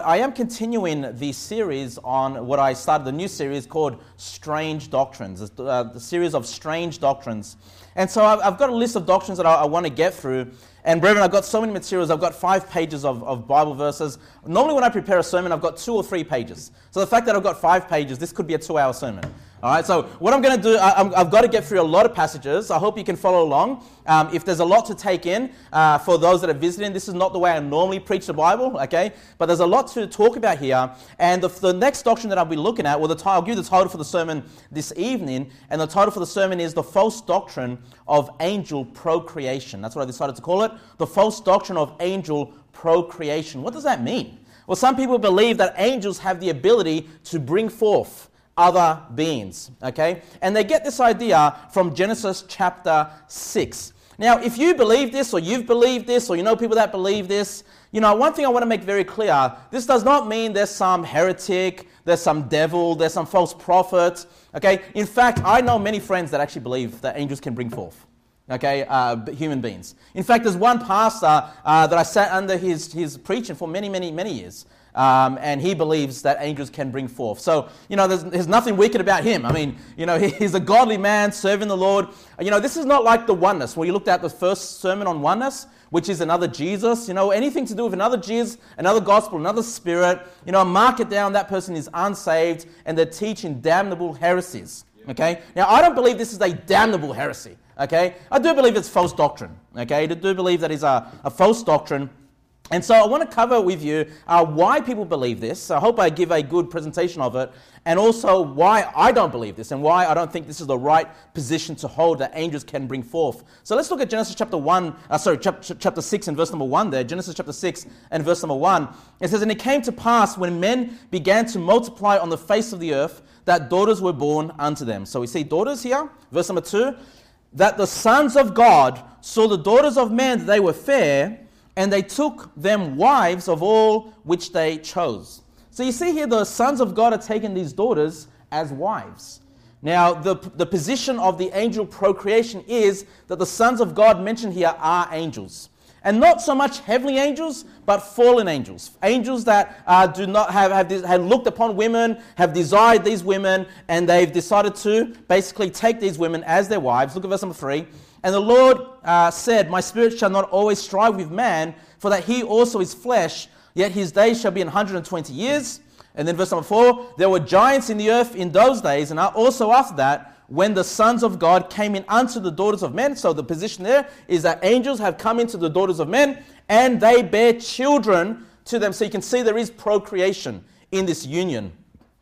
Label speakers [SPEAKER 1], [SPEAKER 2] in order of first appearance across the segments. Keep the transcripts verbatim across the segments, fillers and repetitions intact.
[SPEAKER 1] I am continuing the series on what I started, the new series called Strange Doctrines, uh, the series of strange doctrines. And so I've, I've got a list of doctrines that I, I want to get through. And brethren, I've got so many materials. I've got five pages of, of Bible verses. Normally when I prepare a sermon, I've got two or three pages. So the fact that I've got five pages, this could be a two-hour sermon. All right, so what I'm going to do, I, I'm, I've got to get through a lot of passages. I hope you can follow along. Um, if there's a lot to take in uh, for those that are visiting, this is not the way I normally preach the Bible, okay? But there's a lot to talk about here. And the, the next doctrine that I'll be looking at, well, the t- I'll give you the title for the sermon this evening. And the title for the sermon is The False Doctrine of Angel Procreation. That's what I decided to call it. The False Doctrine of Angel Procreation. What does that mean? Well, some people believe that angels have the ability to bring forth other beings, okay? And they get this idea from Genesis chapter six. Now, if you believe this, or you've believed this, or you know people that believe this, you know, one thing I want to make very clear, this does not mean there's some heretic, there's some devil, there's some false prophet, okay? In fact, I know many friends that actually believe that angels can bring forth, okay, uh, human beings. In fact, there's one pastor uh, that I sat under his, his preaching for many, many, many years. Um, and he believes that angels can bring forth. So, you know, there's, there's nothing wicked about him. I mean, you know, he, he's a godly man serving the Lord. You know, this is not like the oneness, where you looked at the first sermon on oneness, which is another Jesus. You know, anything to do with another Jesus, another gospel, another spirit. You know, mark it down, that person is unsaved, and they're teaching damnable heresies. Okay? Now, I don't believe this is a damnable heresy. Okay? I do believe it's false doctrine. Okay? I do believe that is a, a false doctrine. And so I want to cover with you uh, why people believe this. I hope I give a good presentation of it, and also why I don't believe this and why I don't think this is the right position to hold that angels can bring forth. So let's look at Genesis chapter one, uh, sorry, chapter, chapter six and verse number one there. Genesis chapter six and verse number one. It says, "And it came to pass when men began to multiply on the face of the earth, that daughters were born unto them." So we see daughters here. Verse number two, "That the sons of God saw the daughters of men that they were fair, and they took them wives of all which they chose." So you see here the sons of God are taking these daughters as wives. Now the, the position of the angel procreation is that the sons of God mentioned here are angels. And not so much heavenly angels, but fallen angels. Angels that uh, do not have, have, have looked upon women, have desired these women, and they've decided to basically take these women as their wives. Look at verse number three. "And the Lord uh, said, My spirit shall not always strive with man, for that he also is flesh, yet his days shall be one hundred twenty years. And then verse number four, "There were giants in the earth in those days, and also after that, when the sons of God came in unto the daughters of men." So the position there is that angels have come into the daughters of men, and they bear children to them. So you can see there is procreation in this union.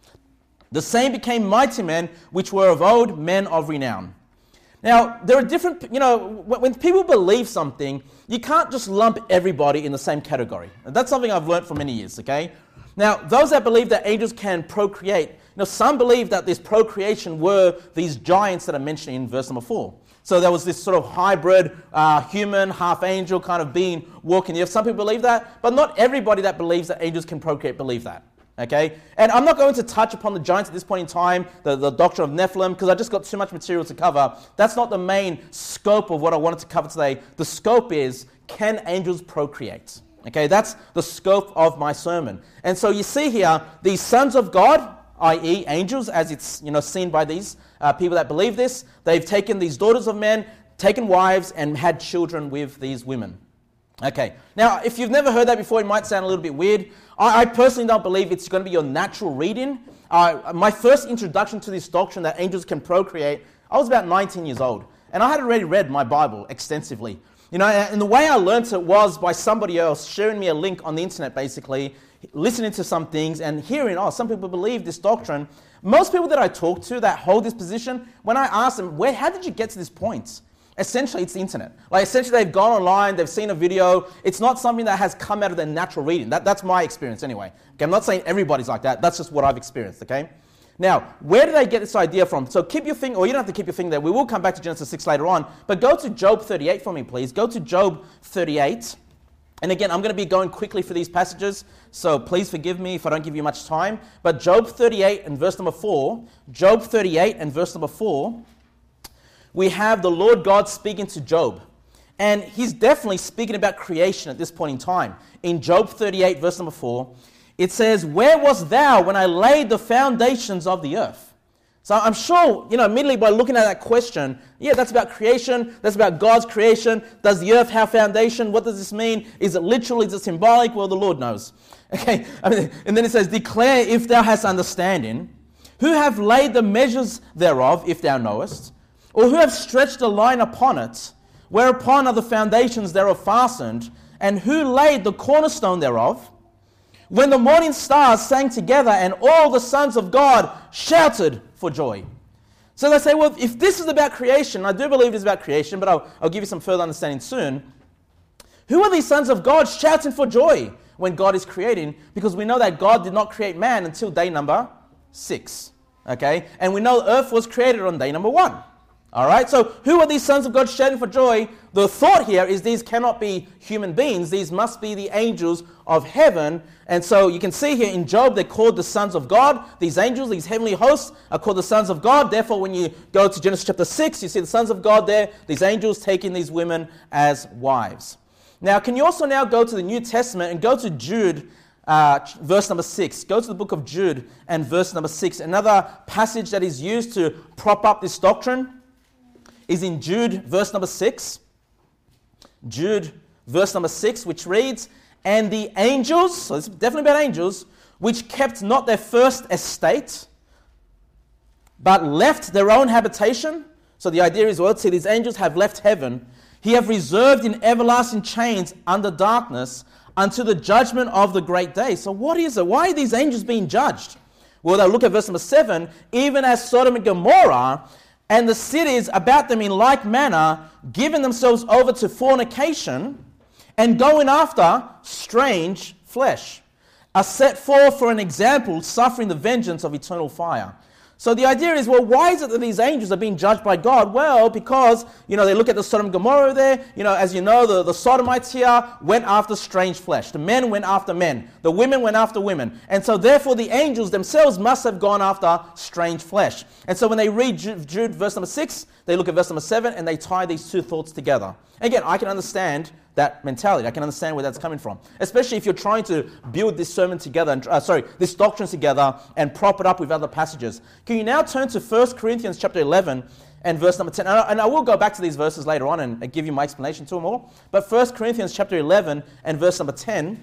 [SPEAKER 1] "The same became mighty men, which were of old, men of renown." Now, there are different, you know, when people believe something, you can't just lump everybody in the same category. And that's something I've learned for many years, okay? Now, those that believe that angels can procreate, you know, some believe that this procreation were these giants that are mentioned in verse number four. So there was this sort of hybrid uh, human, half angel kind of being walking the earth. Some people believe that, but not everybody that believes that angels can procreate believe that. Okay, and I'm not going to touch upon the giants at this point in time, the, the doctrine of Nephilim, because I just got too much material to cover. That's not the main scope of what I wanted to cover today. The scope is, can angels procreate? Okay, that's the scope of my sermon. And so you see here, these sons of God, that is angels, as it's you know seen by these uh, people that believe this, they've taken these daughters of men, taken wives, and had children with these women. Okay, now if you've never heard that before, it might sound a little bit weird. I, I personally don't believe it's going to be your natural reading. Uh, my first introduction to this doctrine that angels can procreate, I was about nineteen years old, and I had already read my Bible extensively. You know, and the way I learned it was by somebody else sharing me a link on the internet, basically, listening to some things and hearing, oh, some people believe this doctrine. Most people that I talk to that hold this position, when I ask them, where, how did you get to this point? Essentially, it's the internet. Like, essentially, they've gone online, they've seen a video. It's not something that has come out of their natural reading. That, that's my experience anyway. Okay, I'm not saying everybody's like that. That's just what I've experienced, okay? Now, where did they get this idea from? So keep your finger, or you don't have to keep your finger there. We will come back to Genesis six later on. But go to Job thirty-eight for me, please. Go to Job thirty-eight. And again, I'm going to be going quickly for these passages, so please forgive me if I don't give you much time. But Job thirty-eight and verse number four, Job thirty-eight and verse number four, we have the Lord God speaking to Job. And he's definitely speaking about creation at this point in time. In Job thirty-eight, verse number four, it says, "Where wast thou when I laid the foundations of the earth?" So I'm sure, you know, immediately by looking at that question, yeah, that's about creation, that's about God's creation. Does the earth have foundation? What does this mean? Is it literal? Is it symbolic? Well, the Lord knows. Okay, I mean, and then it says, "Declare if thou hast understanding, who have laid the measures thereof, if thou knowest, or who have stretched a line upon it, whereupon are the foundations thereof fastened, and who laid the cornerstone thereof? When the morning stars sang together, and all the sons of God shouted for joy." So they say, well, if this is about creation, I do believe it's about creation, but I'll, I'll give you some further understanding soon. Who are these sons of God shouting for joy when God is creating? Because we know that God did not create man until day number six. Okay? And we know earth was created on day number one. All right? So who are these sons of God shouting for joy? The thought here is these cannot be human beings. These must be the angels of heaven. And so you can see here in Job, they're called the sons of God. These angels, these heavenly hosts are called the sons of God. Therefore, when you go to Genesis chapter six, you see the sons of God there, these angels taking these women as wives. Now, can you also now go to the New Testament and go to Jude, uh, verse number six. Go to the book of Jude and verse number six. Another passage that is used to prop up this doctrine is in Jude, verse number six. Jude, verse number six, which reads, "And the angels," so it's definitely about angels, "which kept not their first estate, but left their own habitation." So the idea is, well, see, these angels have left heaven. "He have reserved in everlasting chains under darkness unto the judgment of the great day." So what is it? Why are these angels being judged? Well, they'll look at verse number seven. "Even as Sodom and Gomorrah, and the cities about them in like manner, giving themselves over to fornication, and going after strange flesh, are set forth for an example, suffering the vengeance of eternal fire." So the idea is, well, why is it that these angels are being judged by God? Well, because, you know, they look at the Sodom and Gomorrah there. You know, as you know, the, the Sodomites here went after strange flesh. The men went after men. The women went after women. And so therefore the angels themselves must have gone after strange flesh. And so when they read Jude, Jude verse number six, they look at verse number seven and they tie these two thoughts together. Again, I can understand that mentality. I can understand where that's coming from. Especially if you're trying to build this sermon together, and, uh, sorry, this doctrine together and prop it up with other passages. Can you now turn to First Corinthians chapter eleven and verse number ten? And I, and I will go back to these verses later on and, and give you my explanation to them all. But First Corinthians chapter eleven and verse number ten.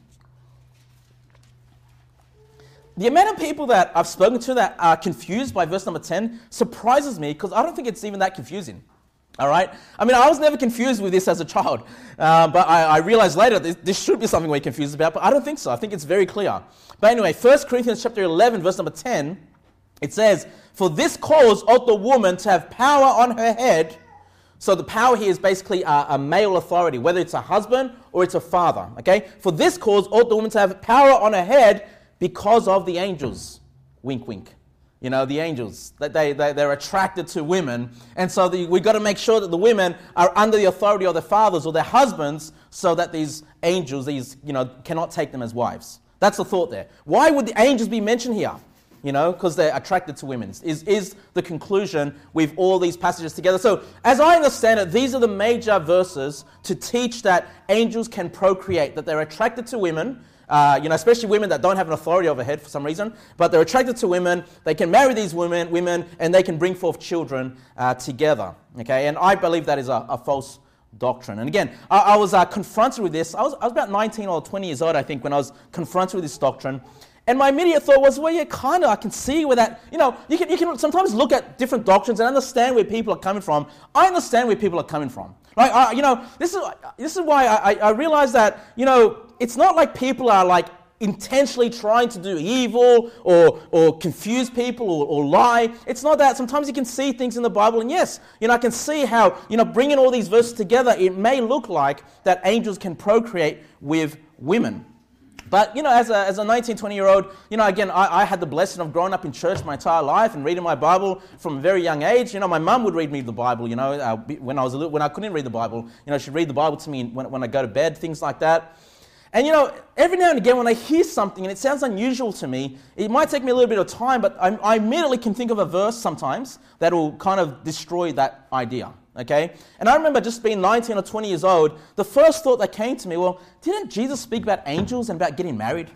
[SPEAKER 1] The amount of people that I've spoken to that are confused by verse number ten surprises me, because I don't think it's even that confusing. All right? I mean, I was never confused with this as a child, uh, but I, I realized later this, this should be something we're confused about, but I don't think so. I think it's very clear. But anyway, First Corinthians chapter eleven, verse number ten, it says, "For this cause ought the woman to have power on her head." So the power here is basically a, a male authority, whether it's a husband or it's a father. Okay? "For this cause ought the woman to have power on her head because of the angels." Wink, wink. You know, the angels, that they, they, they're attracted to women. And so the, we've got to make sure that the women are under the authority of their fathers or their husbands, so that these angels, these, you know, cannot take them as wives. That's the thought there. Why would the angels be mentioned here? You know, because they're attracted to women, is, is the conclusion with all these passages together. So, as I understand it, these are the major verses to teach that angels can procreate, that they're attracted to women. Uh, you know, especially women that don't have an authority overhead for some reason, but they're attracted to women. They can marry these women, women, and they can bring forth children uh, together. Okay, and I believe that is a, a false doctrine. And again, I, I was uh, confronted with this. I was, I was about nineteen or twenty years old, I think, when I was confronted with this doctrine. And my immediate thought was, well, yeah, kind of, I can see where that, you know, you can, you can sometimes look at different doctrines and understand where people are coming from. I understand where people are coming from. Like, I, you know, this is this is why I, I realize that, you know, it's not like people are like intentionally trying to do evil or or confuse people or, or lie. It's not that. Sometimes you can see things in the Bible, and yes, you know, I can see how, you know, bringing all these verses together, it may look like that angels can procreate with women. But, you know, as a, as a nineteen, twenty-year-old, you know, again, I, I had the blessing of growing up in church my entire life and reading my Bible from a very young age. You know, my mum would read me the Bible, you know, uh, when I was a little, when I couldn't read the Bible. You know, she'd read the Bible to me when, when I go to bed, things like that. And, you know, every now and again when I hear something and it sounds unusual to me, it might take me a little bit of time, but I, I immediately can think of a verse sometimes that will kind of destroy that idea. Okay? And I remember just being nineteen or twenty years old, the first thought that came to me, well, didn't Jesus speak about angels and about getting married?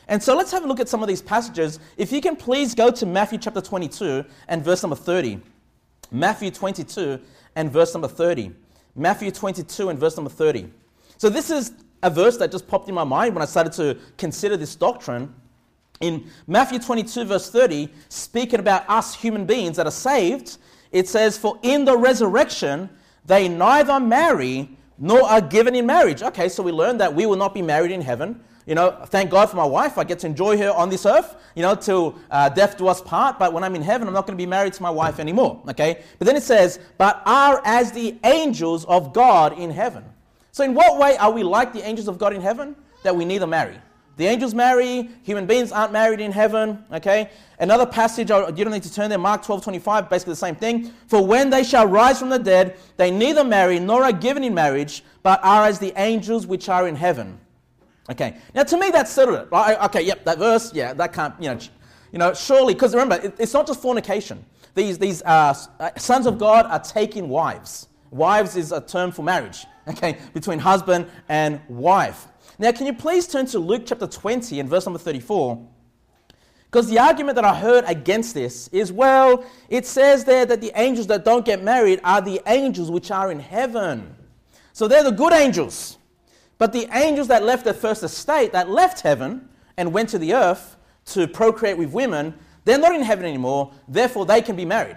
[SPEAKER 1] And so let's have a look at some of these passages. If you can please go to Matthew chapter twenty-two and verse number thirty. Matthew twenty-two and verse number thirty. Matthew twenty-two and verse number thirty. So this is a verse that just popped in my mind when I started to consider this doctrine. In Matthew twenty-two verse thirty, speaking about us human beings that are saved, it says, "For in the resurrection they neither marry nor are given in marriage." Okay, so we learned that we will not be married in heaven. You know, thank God for my wife. I get to enjoy her on this earth, you know, till uh, death do us part. But when I'm in heaven, I'm not going to be married to my wife anymore, okay? But then it says, "But are as the angels of God in heaven." So in what way are we like the angels of God in heaven? That we neither marry. The angels marry, human beings aren't married in heaven, okay? Another passage, you don't need to turn there, Mark twelve twenty-five, basically the same thing. "For when they shall rise from the dead, they neither marry nor are given in marriage, but are as the angels which are in heaven." Okay, now to me that settled it. Right? Okay, yep, that verse, yeah, that can't, you know, you know, surely, because remember, it, it's not just fornication. These, these uh, sons of God are taking wives. Wives is a term for marriage, okay, between husband and wife. Now, can you please turn to Luke chapter twenty and verse number thirty-four? Because the argument that I heard against this is, well, it says there that the angels that don't get married are the angels which are in heaven. So they're the good angels. But the angels that left their first estate, that left heaven and went to the earth to procreate with women, they're not in heaven anymore, therefore they can be married.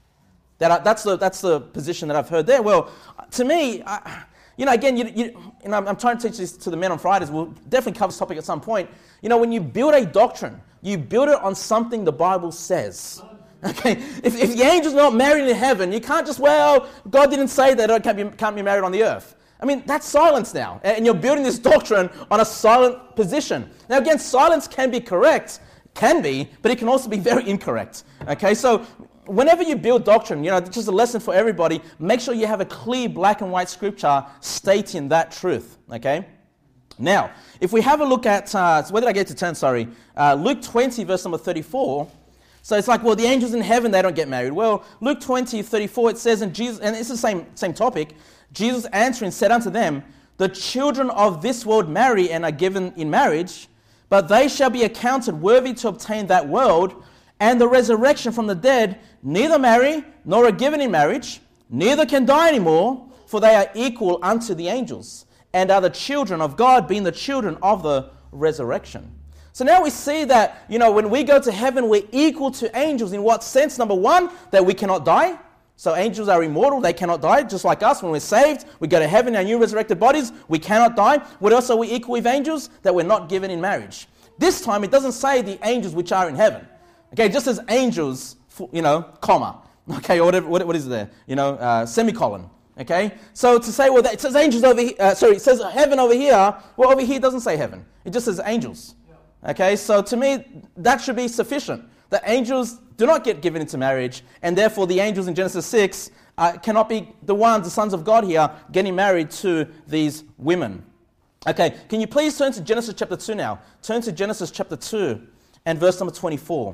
[SPEAKER 1] That, that's, the, that's the position that I've heard there. Well, to me, I, you know, again, you, you, you know, I'm trying to teach this to the men on Fridays. We'll definitely cover this topic at some point. You know, when you build a doctrine, you build it on something the Bible says. Okay, if, if the angels are not married in heaven, you can't just, well, God didn't say that I can't be, can't be married on the earth. I mean, that's silence now. And you're building this doctrine on a silent position. Now, again, silence can be correct, can be, but it can also be very incorrect. Okay, so whenever you build doctrine, you know, just a lesson for everybody, make sure you have a clear black and white scripture stating that truth. Okay? Now, if we have a look at, uh, where did I get to turn? Sorry. Uh, Luke twenty, verse number thirty-four. So it's like, well, the angels in heaven, they don't get married. Well, Luke twenty, thirty-four, it says, and Jesus, and it's the same, same topic, "Jesus answering said unto them, The children of this world marry and are given in marriage, but they shall be accounted worthy to obtain that world and the resurrection from the dead, neither marry nor are given in marriage, neither can die anymore, for they are equal unto the angels, and are the children of God, being the children of the resurrection." So now we see that, you know, when we go to heaven, we're equal to angels. In what sense? Number one, that we cannot die. So angels are immortal, they cannot die, just like us. When we're saved, we go to heaven, our new resurrected bodies, we cannot die. What else are we equal with angels? That we're not given in marriage. This time, it doesn't say the angels which are in heaven. Okay, just as angels, you know, comma. Okay, or whatever, what, what is there? You know, uh, semicolon. Okay, so to say, well, it says angels over here, uh, sorry, it says heaven over here. Well, over here it doesn't say heaven. It just says angels. Okay, so to me, that should be sufficient. The angels do not get given into marriage, and therefore the angels in Genesis six uh, cannot be the ones, the sons of God here, getting married to these women. Okay, can you please turn to Genesis chapter two now? Turn to Genesis chapter two and verse number twenty-four.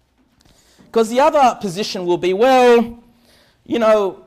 [SPEAKER 1] Because the other position will be, well, you know,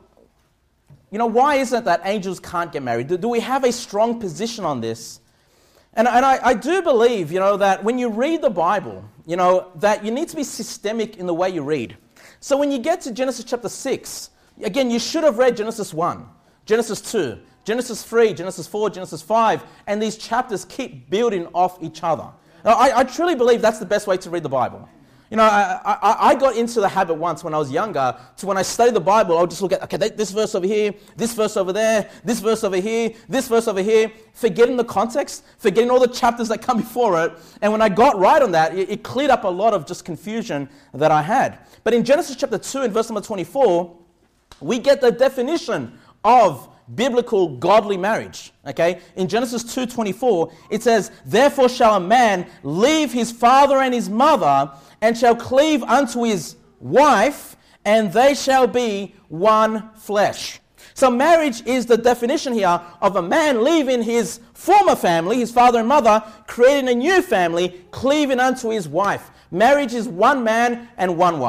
[SPEAKER 1] you know, why is it that angels can't get married? Do, do we have a strong position on this? And, and I, I do believe, you know, that when you read the Bible, you know, that you need to be systemic in the way you read. So when you get to Genesis chapter six, again, you should have read Genesis one, Genesis two, Genesis three, Genesis four, Genesis five, and these chapters keep building off each other. Now, I, I truly believe that's the best way to read the Bible. You know, I, I, I got into the habit once when I was younger to when I studied the Bible, I would just look at, okay, this verse over here, this verse over there, this verse over here, this verse over here, forgetting the context, forgetting all the chapters that come before it. And when I got right on that, it, it cleared up a lot of just confusion that I had. But in Genesis chapter two and verse number twenty-four, we get the definition of biblical godly marriage. Okay, in Genesis two twenty-four, it says, "Therefore shall a man leave his father and his mother, and shall cleave unto his wife, and they shall be one flesh." So marriage is the definition here of a man leaving his former family, his father and mother, creating a new family, cleaving unto his wife. Marriage is one man and one wife.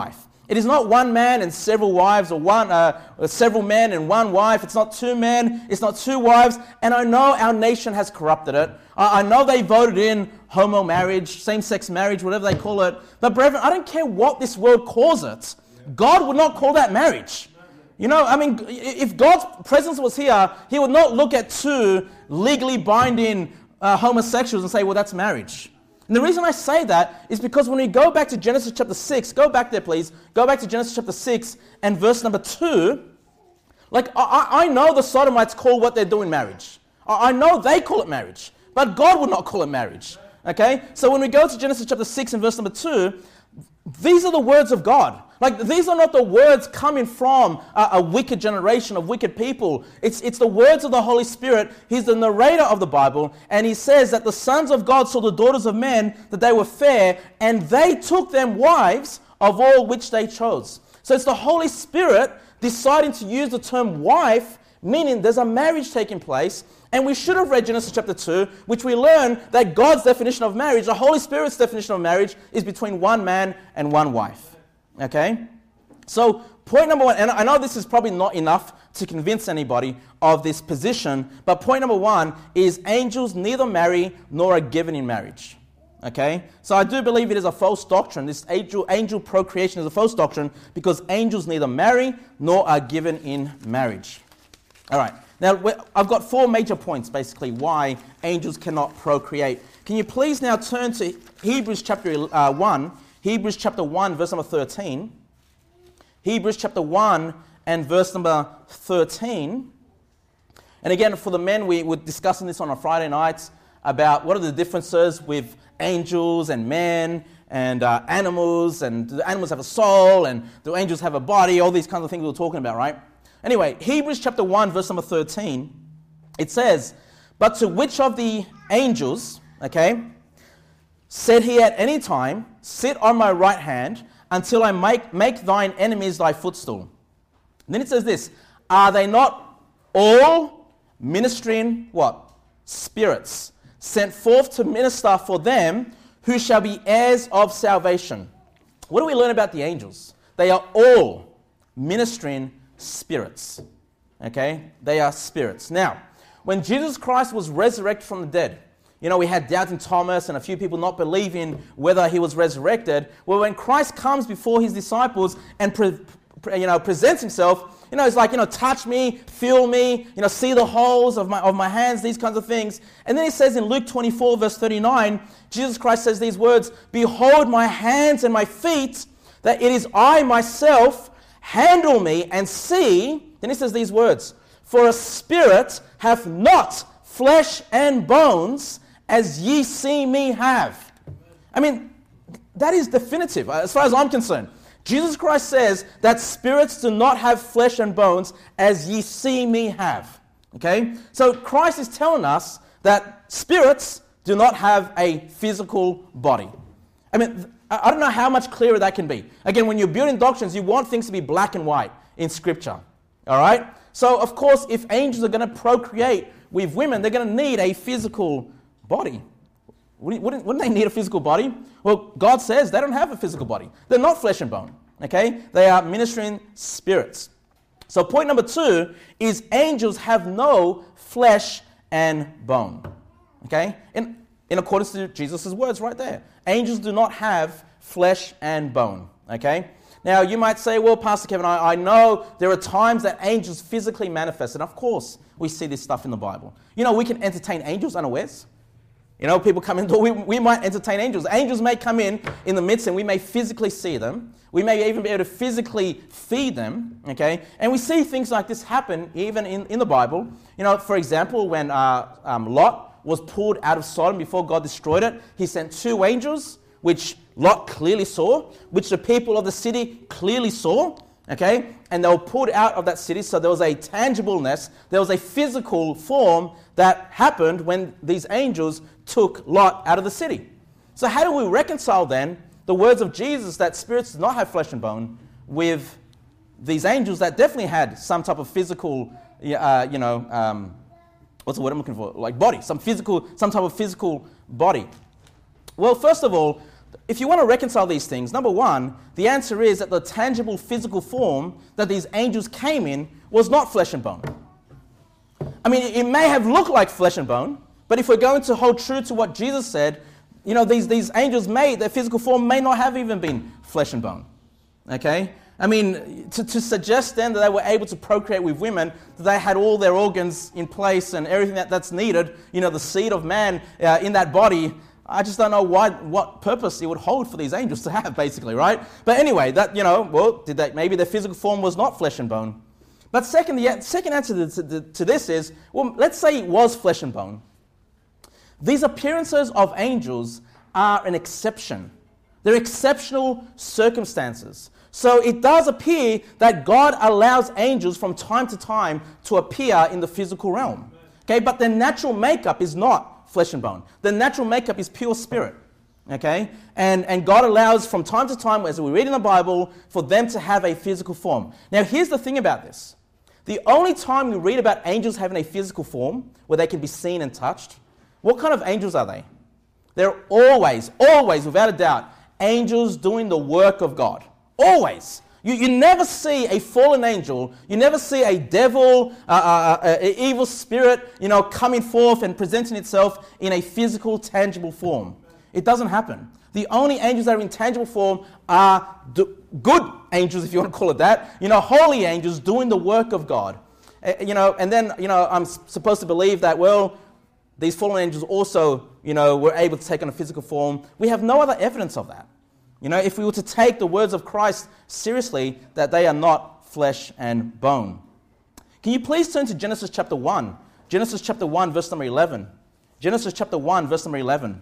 [SPEAKER 1] It is not one man and several wives, or one, uh, or several men and one wife. It's not two men. It's not two wives. And I know our nation has corrupted it. I, I know they voted in homo marriage, same-sex marriage, whatever they call it. But brethren, I don't care what this world calls it. God would not call that marriage. You know, I mean, if God's presence was here, he would not look at two legally binding uh, homosexuals and say, well, that's marriage. And the reason I say that is because when we go back to Genesis chapter six, go back there please, go back to Genesis chapter six and verse number two, like I, I know the Sodomites call what they're doing marriage. I, I know they call it marriage, but God would not call it marriage. Okay? So when we go to Genesis chapter six and verse number two, these are the words of God. Like, these are not the words coming from a, a wicked generation of wicked people. It's, it's the words of the Holy Spirit. He's the narrator of the Bible, and he says that the sons of God saw the daughters of men, that they were fair, and they took them wives of all which they chose. So it's the Holy Spirit deciding to use the term wife, meaning there's a marriage taking place. And we should have read Genesis chapter two, which we learn that God's definition of marriage, the Holy Spirit's definition of marriage, is between one man and one wife. Okay? So, point number one, and I know this is probably not enough to convince anybody of this position, but point number one is angels neither marry nor are given in marriage. Okay? So I do believe it is a false doctrine. This angel, angel procreation is a false doctrine because angels neither marry nor are given in marriage. All right. Now, I've got four major points, basically, why angels cannot procreate. Can you please now turn to Hebrews chapter uh, one, Hebrews chapter one, verse number thirteen. Hebrews chapter one and verse number thirteen. And again, for the men, we were discussing this on a Friday night about what are the differences with angels and men and uh, animals, and do the animals have a soul, and do angels have a body, all these kinds of things we were talking about, right? Anyway, Hebrews chapter one, verse number thirteen, it says, but to which of the angels, okay, said he at any time, sit on my right hand until I make, make thine enemies thy footstool. And then it says this, are they not all ministering, what? Spirits, sent forth to minister for them who shall be heirs of salvation. What do we learn about the angels? They are all ministering spirits. Okay? They are spirits. Now, when Jesus Christ was resurrected from the dead, you know, we had doubting Thomas and a few people not believing whether he was resurrected. Well, when Christ comes before his disciples and, pre, pre, you know, presents himself, you know, it's like, you know, touch me, feel me, you know, see the holes of my of my hands, these kinds of things. And then he says in Luke twenty-four, verse thirty-nine, Jesus Christ says these words, behold my hands and my feet, that it is I myself, handle me and see. Then he says these words, for a spirit hath not flesh and bones, as ye see me have. I mean, that is definitive, as far as I'm concerned. Jesus Christ says that spirits do not have flesh and bones, as ye see me have. Okay? So Christ is telling us that spirits do not have a physical body. I mean, I don't know how much clearer that can be. Again, when you're building doctrines, you want things to be black and white in Scripture. All right? So, of course, if angels are going to procreate with women, they're going to need a physical body. Wouldn't, wouldn't they need a physical body? Well, God says they don't have a physical body. They're not flesh and bone. Okay? They are ministering spirits. So point number two is angels have no flesh and bone. Okay? In, in accordance to Jesus' words right there. Angels do not have flesh and bone. Okay? Now, you might say, well, Pastor Kevin, I, I know there are times that angels physically manifest. And of course, we see this stuff in the Bible. You know, we can entertain angels unawares. You know, people come in, we, we might entertain angels. Angels may come in in the midst and we may physically see them. We may even be able to physically feed them, okay? And we see things like this happen even in, in the Bible. You know, for example, when uh, um, Lot was pulled out of Sodom before God destroyed it, he sent two angels, which Lot clearly saw, which the people of the city clearly saw, okay? And they were pulled out of that city, so there was a tangibleness, there was a physical form that happened when these angels took Lot out of the city. So how do we reconcile then the words of Jesus that spirits do not have flesh and bone with these angels that definitely had some type of physical, uh, you know, um, what's the word I'm looking for? Like body, some physical, some type of physical body. Well, first of all, if you want to reconcile these things, number one, the answer is that the tangible physical form that these angels came in was not flesh and bone. I mean, it may have looked like flesh and bone, but if we're going to hold true to what Jesus said, you know, these, these angels may, their physical form may not have even been flesh and bone. Okay? I mean, to, to suggest then that they were able to procreate with women, that they had all their organs in place and everything that, that's needed, you know, the seed of man uh, in that body, I just don't know why, what purpose it would hold for these angels to have, basically, right? But anyway, that, you know, well, did they, maybe their physical form was not flesh and bone. But second, the second answer to, to, to this is, well, let's say it was flesh and bone. These appearances of angels are an exception. They're exceptional circumstances. So it does appear that God allows angels from time to time to appear in the physical realm. Okay, but their natural makeup is not flesh and bone. The natural makeup is pure spirit. Okay, and, and God allows from time to time, as we read in the Bible, for them to have a physical form. Now here's the thing about this. The only time we read about angels having a physical form, where they can be seen and touched, what kind of angels are they? They're always, always, without a doubt, angels doing the work of God. Always. You, you never see a fallen angel, you never see a devil, uh, uh, uh, an evil spirit, you know, coming forth and presenting itself in a physical, tangible form. It doesn't happen. The only angels that are in tangible form are d- good angels, if you want to call it that, you know, holy angels doing the work of God. Uh, you know, and then, you know, I'm s- supposed to believe that, well, these fallen angels also, you know, were able to take on a physical form. We have no other evidence of that. You know, if we were to take the words of Christ seriously, that they are not flesh and bone. Can you please turn to Genesis chapter one? Genesis chapter one, verse number eleven. Genesis chapter one, verse number eleven.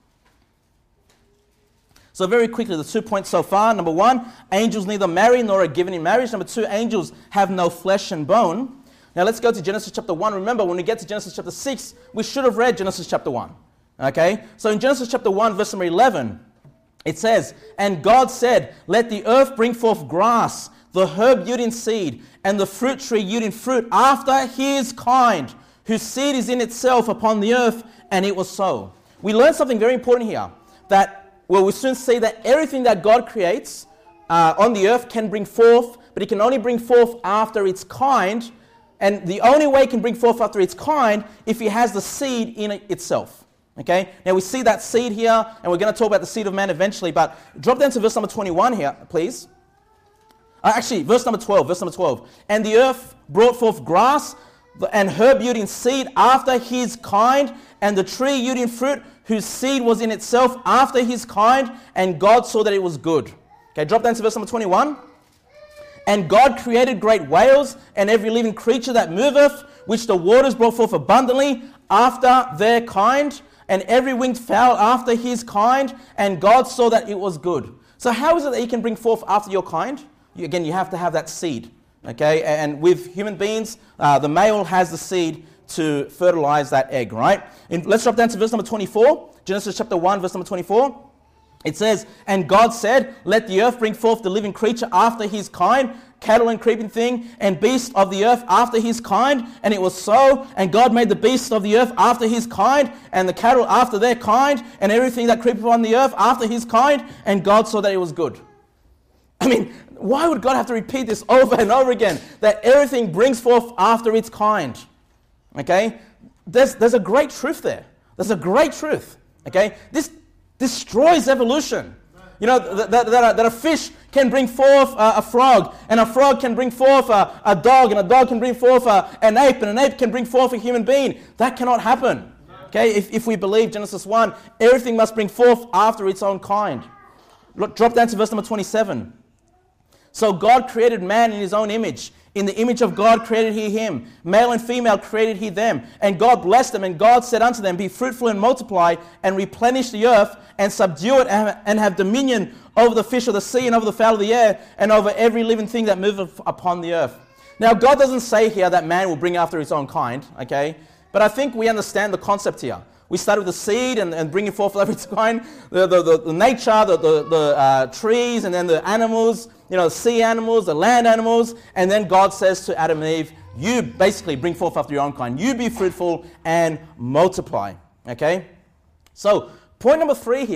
[SPEAKER 1] So very quickly, the two points so far. Number one, angels neither marry nor are given in marriage. Number two, angels have no flesh and bone. Now let's go to Genesis chapter one. Remember, when we get to Genesis chapter six, we should have read Genesis chapter one. Okay? So in Genesis chapter one, verse number eleven, it says, "And God said, let the earth bring forth grass, the herb yielding seed, and the fruit tree yielding fruit after his kind, whose seed is in itself upon the earth, and it was so." We learn something very important here, that, well, we soon see that everything that God creates uh, on the earth can bring forth, but it can only bring forth after its kind, and the only way it can bring forth after its kind if it has the seed in it itself. Okay, now we see that seed here, and we're going to talk about the seed of man eventually, but drop down to verse number twenty-one here, please. Uh, actually, verse number twelve, verse number twelve. "And the earth brought forth grass, and herb yielding seed after his kind, and the tree yielding fruit, whose seed was in itself after his kind, and God saw that it was good." Okay, drop down to verse number twenty-one. "And God created great whales, and every living creature that moveth, which the waters brought forth abundantly, after their kind, and every winged fowl after his kind, and God saw that it was good." So how is it that you can bring forth after your kind? You, again, you have to have that seed. Okay, and with human beings, uh, the male has the seed to fertilize that egg, right? And let's drop down to verse number twenty-four, Genesis chapter one, verse number twenty-four. It says, "And God said, let the earth bring forth the living creature after his kind, cattle and creeping thing, and beast of the earth after his kind. And it was so. And God made the beasts of the earth after his kind, and the cattle after their kind, and everything that creepeth on the earth after his kind. And God saw that it was good." I mean, why would God have to repeat this over and over again? That everything brings forth after its kind. Okay? There's, there's a great truth there. There's a great truth. Okay? This destroys evolution. You know, that, that, that, a, that a fish can bring forth uh, a frog, and a frog can bring forth a, a dog, and a dog can bring forth a, an ape, and an ape can bring forth a human being. That cannot happen. Okay, if, if we believe Genesis one, everything must bring forth after its own kind. Look, drop down to verse number twenty-seven. "So God created man in his own image. In the image of God created he him. Male and female created he them. And God blessed them, and God said unto them, Be fruitful and multiply, and replenish the earth, and subdue it, and have dominion over the fish of the sea, and over the fowl of the air, and over every living thing that moveth upon the earth." Now, God doesn't say here that man will bring after his own kind, okay? But I think we understand the concept here. We start with the seed and, and bringing forth every kind, the, the, the, the nature, the, the, the uh, trees, and then the animals, you know, the sea animals, the land animals, and then God says to Adam and Eve, you basically bring forth after your own kind. You be fruitful and multiply, okay? So, point number three here,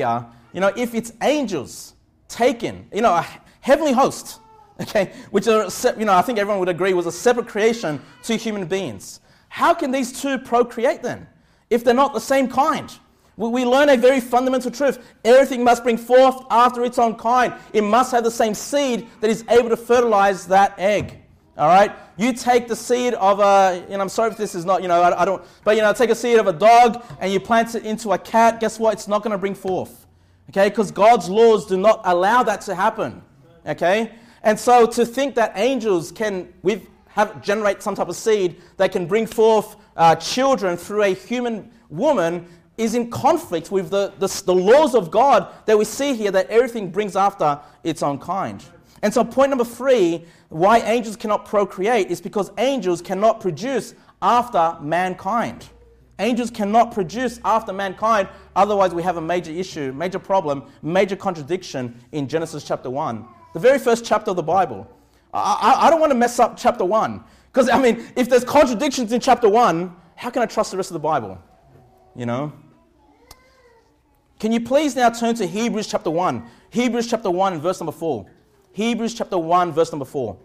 [SPEAKER 1] you know, if it's angels taken, you know, a heavenly host, okay, which are, you know, I think everyone would agree was a separate creation to human beings. How can these two procreate then, if they're not the same kind? We learn a very fundamental truth. Everything must bring forth after its own kind. It must have the same seed that is able to fertilize that egg. All right? You take the seed of a, you know, I'm sorry if this is not, you know, I, I don't, but, you know, take a seed of a dog and you plant it into a cat. Guess what? It's not going to bring forth. Okay? Because God's laws do not allow that to happen. Okay? And so to think that angels can with have generate some type of seed that can bring forth uh, children through a human woman is in conflict with the, the, the laws of God that we see here, that everything brings after its own kind. And so point number three, why angels cannot procreate is because angels cannot produce after mankind. Angels cannot produce after mankind, otherwise we have a major issue, major problem, major contradiction in Genesis chapter one. The very first chapter of the Bible. I, I, I don't want to mess up chapter one. Because, I mean, if there's contradictions in chapter one, how can I trust the rest of the Bible? You know? Can you please now turn to Hebrews chapter one? Hebrews chapter one and verse number four. Hebrews chapter one, verse number four.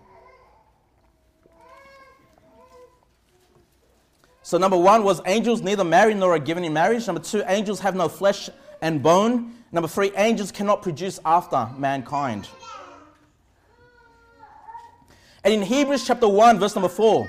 [SPEAKER 1] So number one was angels neither marry nor are given in marriage. Number two, angels have no flesh and bone. Number three, angels cannot produce after mankind. And in Hebrews chapter one, verse number four,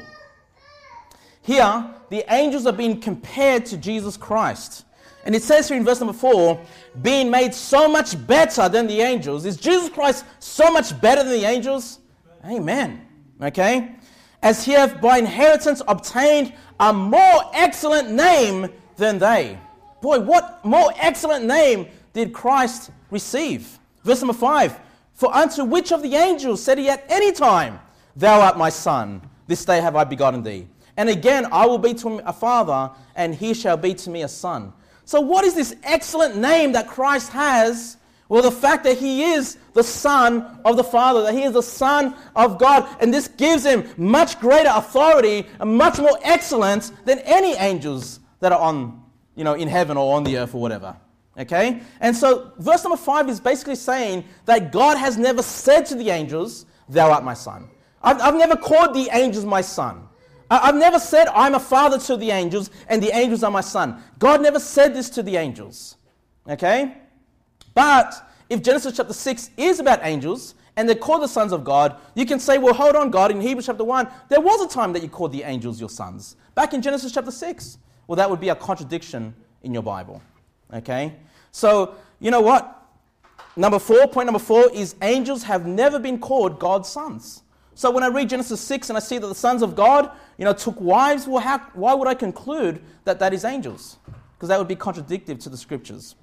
[SPEAKER 1] here, the angels are being compared to Jesus Christ. And it says here in verse number four, being made so much better than the angels. Is Jesus Christ so much better than the angels? Amen. Okay? As he hath by inheritance obtained a more excellent name than they. Boy, what more excellent name did Christ receive? Verse number five, for unto which of the angels said he at any time, thou art my son, this day have I begotten thee. And again, I will be to him a father, and he shall be to me a son. So what is this excellent name that Christ has? Well, the fact that he is the Son of the Father, that he is the Son of God, and this gives him much greater authority and much more excellence than any angels that are on, you know, in heaven or on the earth or whatever. Okay? And so verse number five is basically saying that God has never said to the angels, thou art my son. I've, I've never called the angels my son. I've never said I'm a father to the angels and the angels are my son. God never said this to the angels. Okay? But if Genesis chapter six is about angels and they're called the sons of God, you can say, well, hold on, God, in Hebrews chapter one, there was a time that you called the angels your sons. Back in Genesis chapter six. Well, that would be a contradiction in your Bible. Okay? So, you know what? Number four, point number four is angels have never been called God's sons. So when I read Genesis six and I see that the sons of God, you know, took wives, well, how, why would I conclude that that is angels? Because that would be contradictory to the scriptures.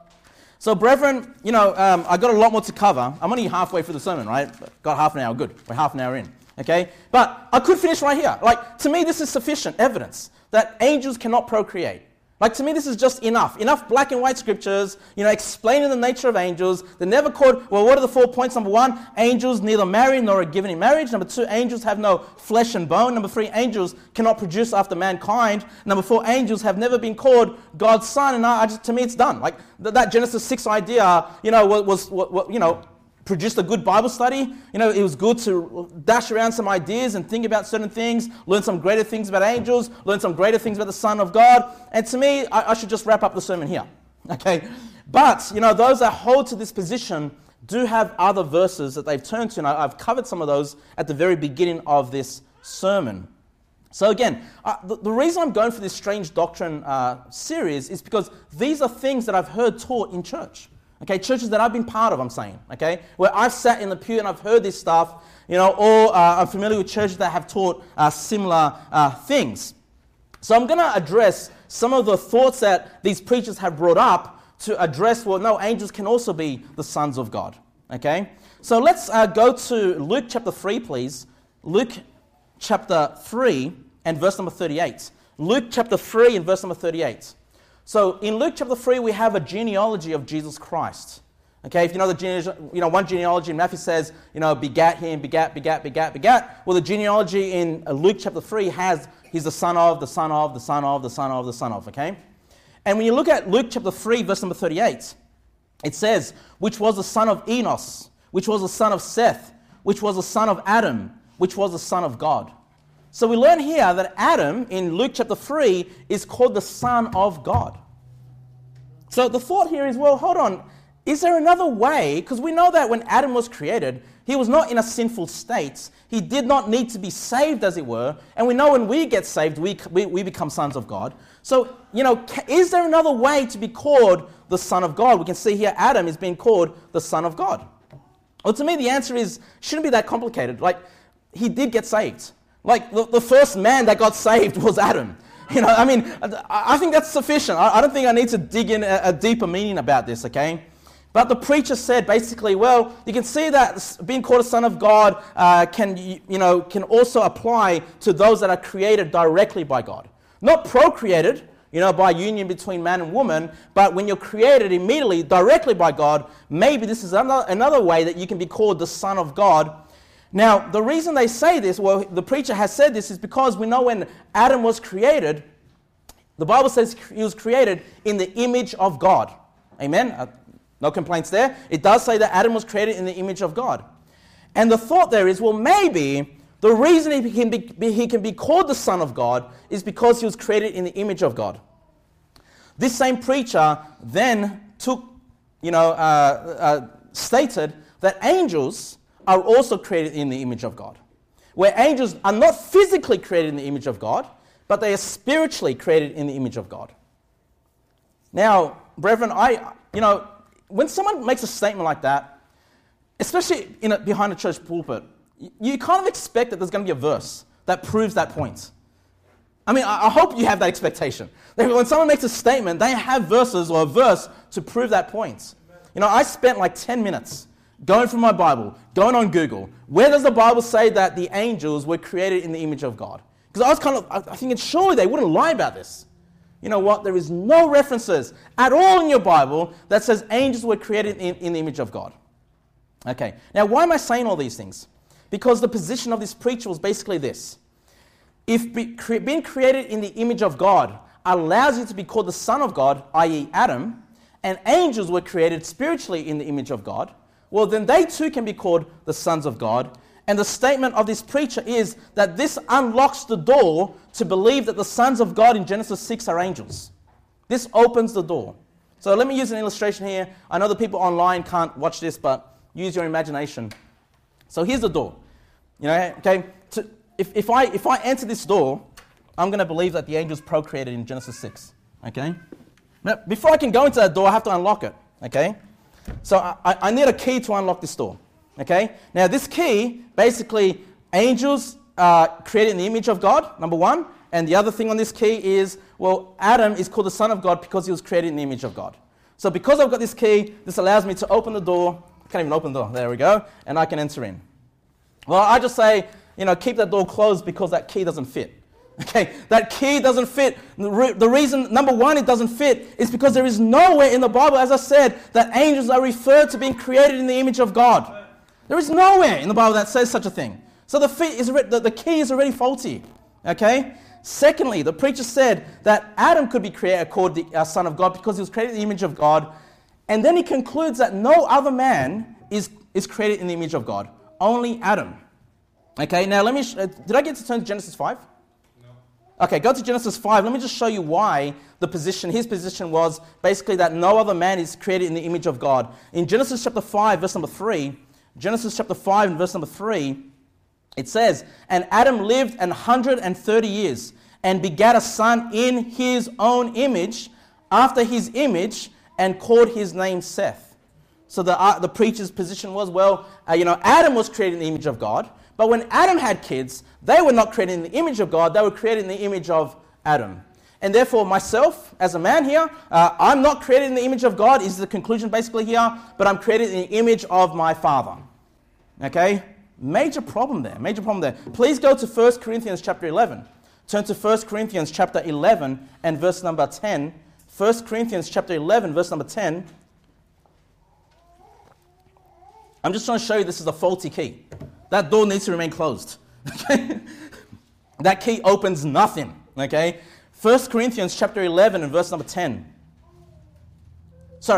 [SPEAKER 1] So, brethren, you know, um, I got a lot more to cover. I'm only halfway through the sermon, right? Got half an hour, good. We're half an hour in, okay? But I could finish right here. Like, to me, this is sufficient evidence that angels cannot procreate. Like, to me, this is just enough. Enough black and white scriptures, you know, explaining the nature of angels. They're never called, well, what are the four points? Number one, angels neither marry nor are given in marriage. Number two, angels have no flesh and bone. Number three, angels cannot produce after mankind. Number four, angels have never been called God's son. And I, I just, to me, it's done. Like, th- that Genesis six idea, you know, was, was, was you know, produced a good Bible study. You know, it was good to dash around some ideas and think about certain things, learn some greater things about angels, learn some greater things about the Son of God. And to me, I, I should just wrap up the sermon here. Okay? But, you know, those that hold to this position do have other verses that they've turned to, and I, I've covered some of those at the very beginning of this sermon. So again, uh, the, the reason I'm going for this strange doctrine uh, series is because these are things that I've heard taught in church. Okay, churches that I've been part of, I'm saying, okay, where I've sat in the pew and I've heard this stuff, you know, or uh, I'm familiar with churches that have taught uh, similar uh, things. So I'm going to address some of the thoughts that these preachers have brought up to address, well, no, angels can also be the sons of God, okay? So let's uh, go to Luke chapter three, please. Luke chapter three and verse number thirty-eight. Luke chapter three and verse number thirty-eight. So in Luke chapter three, we have a genealogy of Jesus Christ. Okay, if you know the genealogy, you know, one genealogy in Matthew says, you know, begat him, begat, begat, begat, begat. Well, the genealogy in Luke chapter three has, he's the son of, the son of, the son of, the son of, the son of, okay? And when you look at Luke chapter three, verse number thirty-eight, It says, which was the son of Enos, which was the son of Seth, which was the son of Adam, which was the son of God. So we learn here that Adam, in Luke chapter three, is called the son of God. So the thought here is, well, hold on, is there another way? Because we know that when Adam was created, he was not in a sinful state. He did not need to be saved, as it were. And we know when we get saved, we, we, we become sons of God. So, you know, is there another way to be called the son of God? We can see here Adam is being called the son of God. Well, to me, the answer is, shouldn't be that complicated. Like, he did get saved. Like, the, the first man that got saved was Adam. You know, I mean, I, I think that's sufficient. I, I don't think I need to dig in a, a deeper meaning about this, okay? But the preacher said basically, well, you can see that being called a son of God uh, can, you know, can also apply to those that are created directly by God. Not procreated, you know, by union between man and woman, but when you're created immediately, directly by God, maybe this is another, another way that you can be called the son of God. Now, the reason they say this, well, the preacher has said this, is because we know when Adam was created, the Bible says he was created in the image of God. Amen? Uh, no complaints there. It does say that Adam was created in the image of God. And the thought there is, well, maybe the reason he can be, he can be called the Son of God is because he was created in the image of God. This same preacher then took, you know, uh, uh, stated that angels are also created in the image of God. Where angels are not physically created in the image of God, but they are spiritually created in the image of God. Now, brethren, I, you know, when someone makes a statement like that, especially in a, behind a church pulpit, you, you kind of expect that there's going to be a verse that proves that point. I mean, I, I hope you have that expectation. That when someone makes a statement, they have verses or a verse to prove that point. You know, I spent like ten minutes going through my Bible, going on Google. Where does the Bible say that the angels were created in the image of God? Because I was kind of, I thinking, surely they wouldn't lie about this. You know what? There is no references at all in your Bible that says angels were created in, in the image of God. Okay, now why am I saying all these things? Because the position of this preacher was basically this. If be, cre- being created in the image of God allows you to be called the son of God, that is. Adam, and angels were created spiritually in the image of God, well, then they too can be called the sons of God. And the statement of this preacher is that this unlocks the door to believe that the sons of God in Genesis six are angels. This opens the door. So let me use an illustration here. I know the people online can't watch this, but use your imagination. So here's the door. You know, okay, to, if, if, I, if I enter this door, I'm going to believe that the angels procreated in Genesis six. Okay? Now, before I can go into that door, I have to unlock it. Okay? So I, I need a key to unlock this door. Okay? Now this key, basically, angels are created in the image of God, number one. And the other thing on this key is, well, Adam is called the son of God because he was created in the image of God. So because I've got this key, this allows me to open the door. I can't even open the door. There we go. And I can enter in. Well, I just say, you know, keep that door closed because that key doesn't fit. Okay, that key doesn't fit. The reason, number one, it doesn't fit is because there is nowhere in the Bible, as I said, that angels are referred to being created in the image of God. There is nowhere in the Bible that says such a thing. So the, fit is, the, the key is already faulty. Okay? Secondly, the preacher said that Adam could be created, called the uh, son of God because he was created in the image of God. And then he concludes that no other man is, is created in the image of God. Only Adam. Okay, now let me, sh- uh, did I get to turn to Genesis five? Okay, go to Genesis five. Let me just show you why the position, his position was basically that no other man is created in the image of God. In Genesis chapter five, verse number three, Genesis chapter five and verse number three, it says, and Adam lived an hundred and thirty years and begat a son in his own image, after his image, and called his name Seth. So the, uh, the preacher's position was, well, uh, you know, Adam was created in the image of God. But when Adam had kids, they were not created in the image of God, they were created in the image of Adam. And therefore, myself, as a man here, uh, I'm not created in the image of God, is the conclusion basically here, but I'm created in the image of my Father. Okay? Major problem there, major problem there. Please go to First Corinthians chapter eleven. Turn to First Corinthians chapter eleven and verse number ten. First Corinthians chapter eleven, verse number ten. I'm just trying to show you this is a faulty key. That door needs to remain closed. Okay? That key opens nothing. Okay? First Corinthians chapter eleven and verse number ten. Sorry.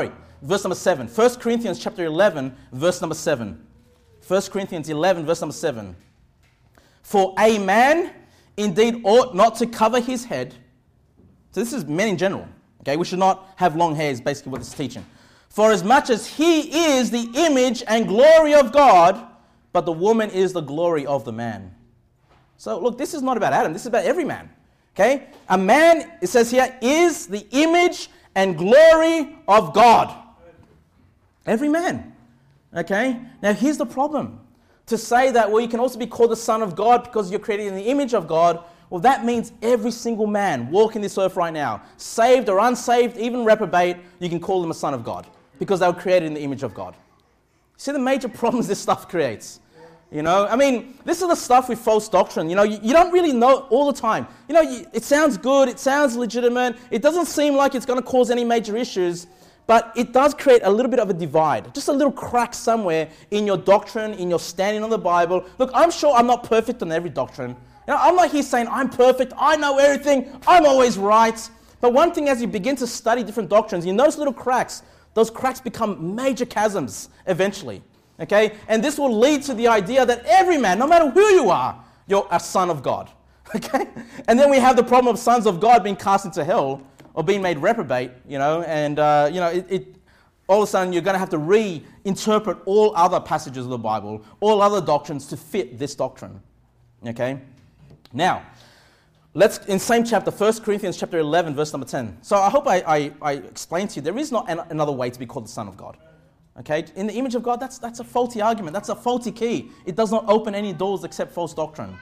[SPEAKER 1] verse number seven. First Corinthians chapter eleven, verse number seven. First Corinthians eleven, verse number seven. For a man indeed ought not to cover his head. So this is men in general. Okay, we should not have long hair is basically what this is teaching. For as much as he is the image and glory of God, but the woman is the glory of the man. So look, this is not about Adam. This is about every man. Okay, a man, it says here, is the image and glory of God. Every man. Okay, now here's the problem. To say that, well, you can also be called the son of God because you're created in the image of God, well, that means every single man walking this earth right now, saved or unsaved, even reprobate, you can call them a son of God because they were created in the image of God. See the major problems this stuff creates? You know, I mean, this is the stuff with false doctrine. You know, you, you don't really know all the time. You know, you, it sounds good, it sounds legitimate, it doesn't seem like it's going to cause any major issues, but it does create a little bit of a divide, just a little crack somewhere in your doctrine, in your standing on the Bible. Look, I'm sure I'm not perfect on every doctrine. You know, I'm not here saying I'm perfect, I know everything, I'm always right. But one thing, as you begin to study different doctrines, you notice little cracks. Those cracks become major chasms eventually. Okay? And this will lead to the idea that every man, no matter who you are, you're a son of God. Okay? And then we have the problem of sons of God being cast into hell or being made reprobate, you know, and, uh, you know, it, it all of a sudden you're going to have to reinterpret all other passages of the Bible, all other doctrines to fit this doctrine. Okay? Now, let's, in same chapter, First Corinthians chapter eleven, verse number ten. So I hope I, I, I explained to you, there is not an, another way to be called the Son of God. Okay? In the image of God, that's, that's a faulty argument. That's a faulty key. It does not open any doors except false doctrine.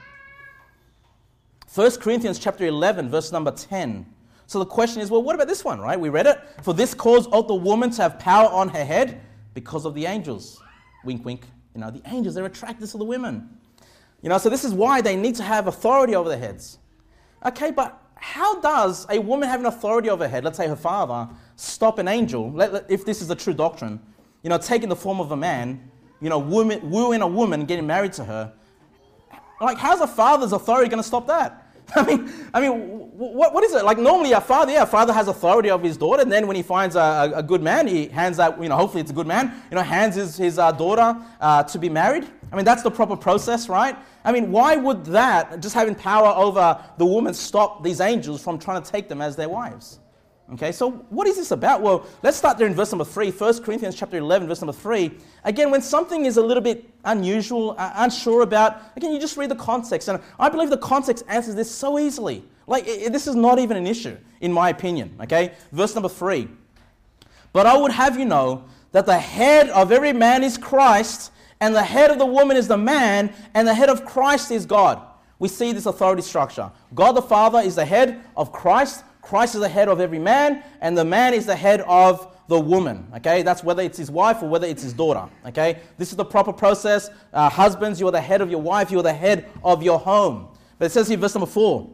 [SPEAKER 1] First Corinthians chapter eleven, verse number ten. So the question is, well, what about this one, right? We read it. For this cause ought the woman to have power on her head because of the angels. Wink, wink. You know, the angels, they're attracted to the women. You know, so this is why they need to have authority over their heads. Okay, but how does a woman having authority over her head, let's say her father, stop an angel, let, let, if this is a true doctrine, you know, taking the form of a man, you know, woman, wooing a woman, getting married to her? Like, how's a father's authority going to stop that? I mean, I mean, what what is it? Like, normally a father, yeah, a father has authority over his daughter, and then when he finds a, a good man, he hands out, you know, hopefully it's a good man, you know, hands his, his uh, daughter uh, to be married. I mean, that's the proper process, right? I mean, why would that, just having power over the woman, stop these angels from trying to take them as their wives? Okay, so what is this about? Well, let's start there in verse number three, First Corinthians chapter eleven, verse number three. Again, when something is a little bit unusual, uh, unsure about, again, you just read the context. And I believe the context answers this so easily. Like, it, this is not even an issue, in my opinion. Okay, verse number three. But I would have you know that the head of every man is Christ, and the head of the woman is the man, and the head of Christ is God. We see this authority structure. God the Father is the head of Christ. Christ is the head of every man, and the man is the head of the woman. Okay, that's whether it's his wife or whether it's his daughter. Okay, this is the proper process. Uh, husbands, you are the head of your wife, you are the head of your home. But it says here, verse number four.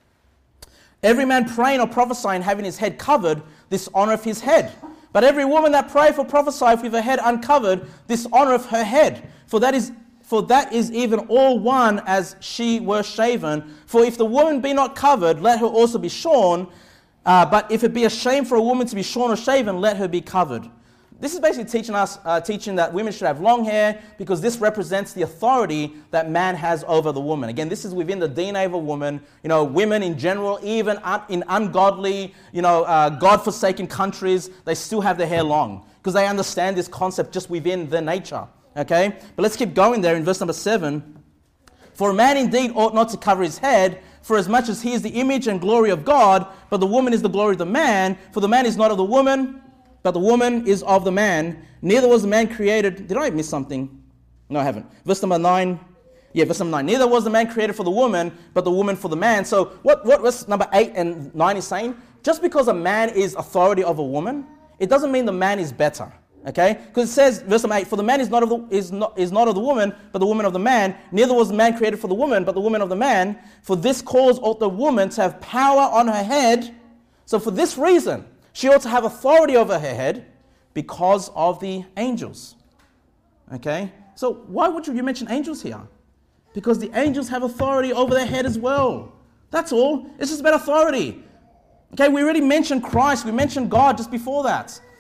[SPEAKER 1] Every man praying or prophesying, having his head covered, dishonoreth his head. But every woman that prayeth or prophesieth with her head uncovered, dishonoreth her head. For that is For that is even all one as she were shaven. For if the woman be not covered, let her also be shorn. Uh, but if it be a shame for a woman to be shorn or shaven, let her be covered. This is basically teaching us, uh, teaching that women should have long hair, because this represents the authority that man has over the woman. Again, this is within the D N A of a woman. You know, women in general, even un- in ungodly, you know, uh, God-forsaken countries, they still have their hair long because they understand this concept just within their nature. Okay, but let's keep going there in verse number seven. For a man indeed ought not to cover his head, for as much as he is the image and glory of God, but the woman is the glory of the man. For the man is not of the woman, but the woman is of the man. Neither was the man created. Did I miss something? No, I haven't. Verse number nine. Yeah, verse number nine. Neither was the man created for the woman, but the woman for the man. So what, what verse number eight and nine is saying? Just because a man is authority of a woman, it doesn't mean the man is better. Okay, because it says, verse number eight, for the man is not of the is not is not of the woman, but the woman of the man. Neither was the man created for the woman, but the woman of the man. For this cause ought the woman to have power on her head. So for this reason, she ought to have authority over her head, because of the angels. Okay, so why would you mention angels here? Because the angels have authority over their head as well. That's all. It's just about authority. Okay, we already mentioned Christ. We mentioned God just before that.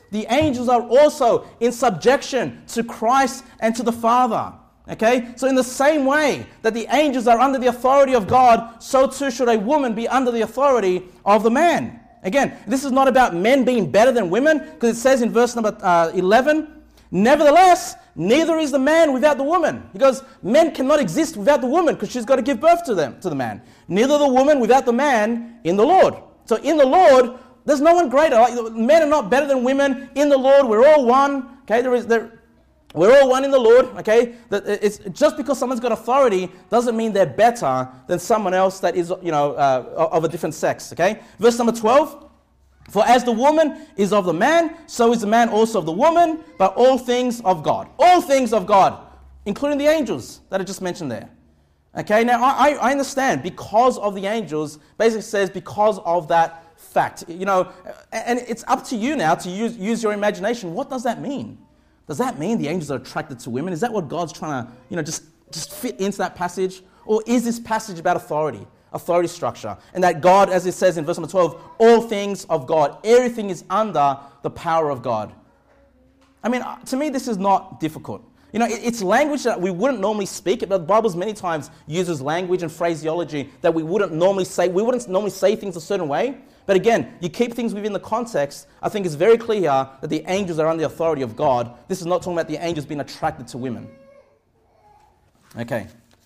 [SPEAKER 1] the angels are also in subjection to Christ and to the Father. Okay? So in the same way that the angels are under the authority of God, so too should a woman be under the authority of the man. Again, this is not about men being better than women, because it says in verse number uh, eleven, nevertheless, neither is the man without the woman. Because men cannot exist without the woman, because she's got to give birth to them, to the man. Neither the woman without the man in the Lord. So in the Lord, there's no one greater. Like, men are not better than women. In the Lord, we're all one. Okay, there is there. We're all one in the Lord. Okay, that it's just because someone's got authority doesn't mean they're better than someone else that is, you know, uh, of a different sex. Okay, verse number twelve. For as the woman is of the man, so is the man also of the woman. But all things of God, all things of God, including the angels that I just mentioned there. Okay, now I, I understand because of the angels. Basically says because of that fact, you know, and it's up to you now to use, use your imagination. What does that mean? Does that mean the angels are attracted to women? Is that what God's trying to, you know, just, just fit into that passage? Or is this passage about authority, authority structure? And that God, as it says in verse number twelve, all things of God, everything is under the power of God. I mean, to me, this is not difficult. You know, it's language that we wouldn't normally speak. But the Bible many times uses language and phraseology that we wouldn't normally say. We wouldn't normally say things a certain way. But again, you keep things within the context. I think it's very clear that the angels are under the authority of God. This is not talking about the angels being attracted to women. Okay.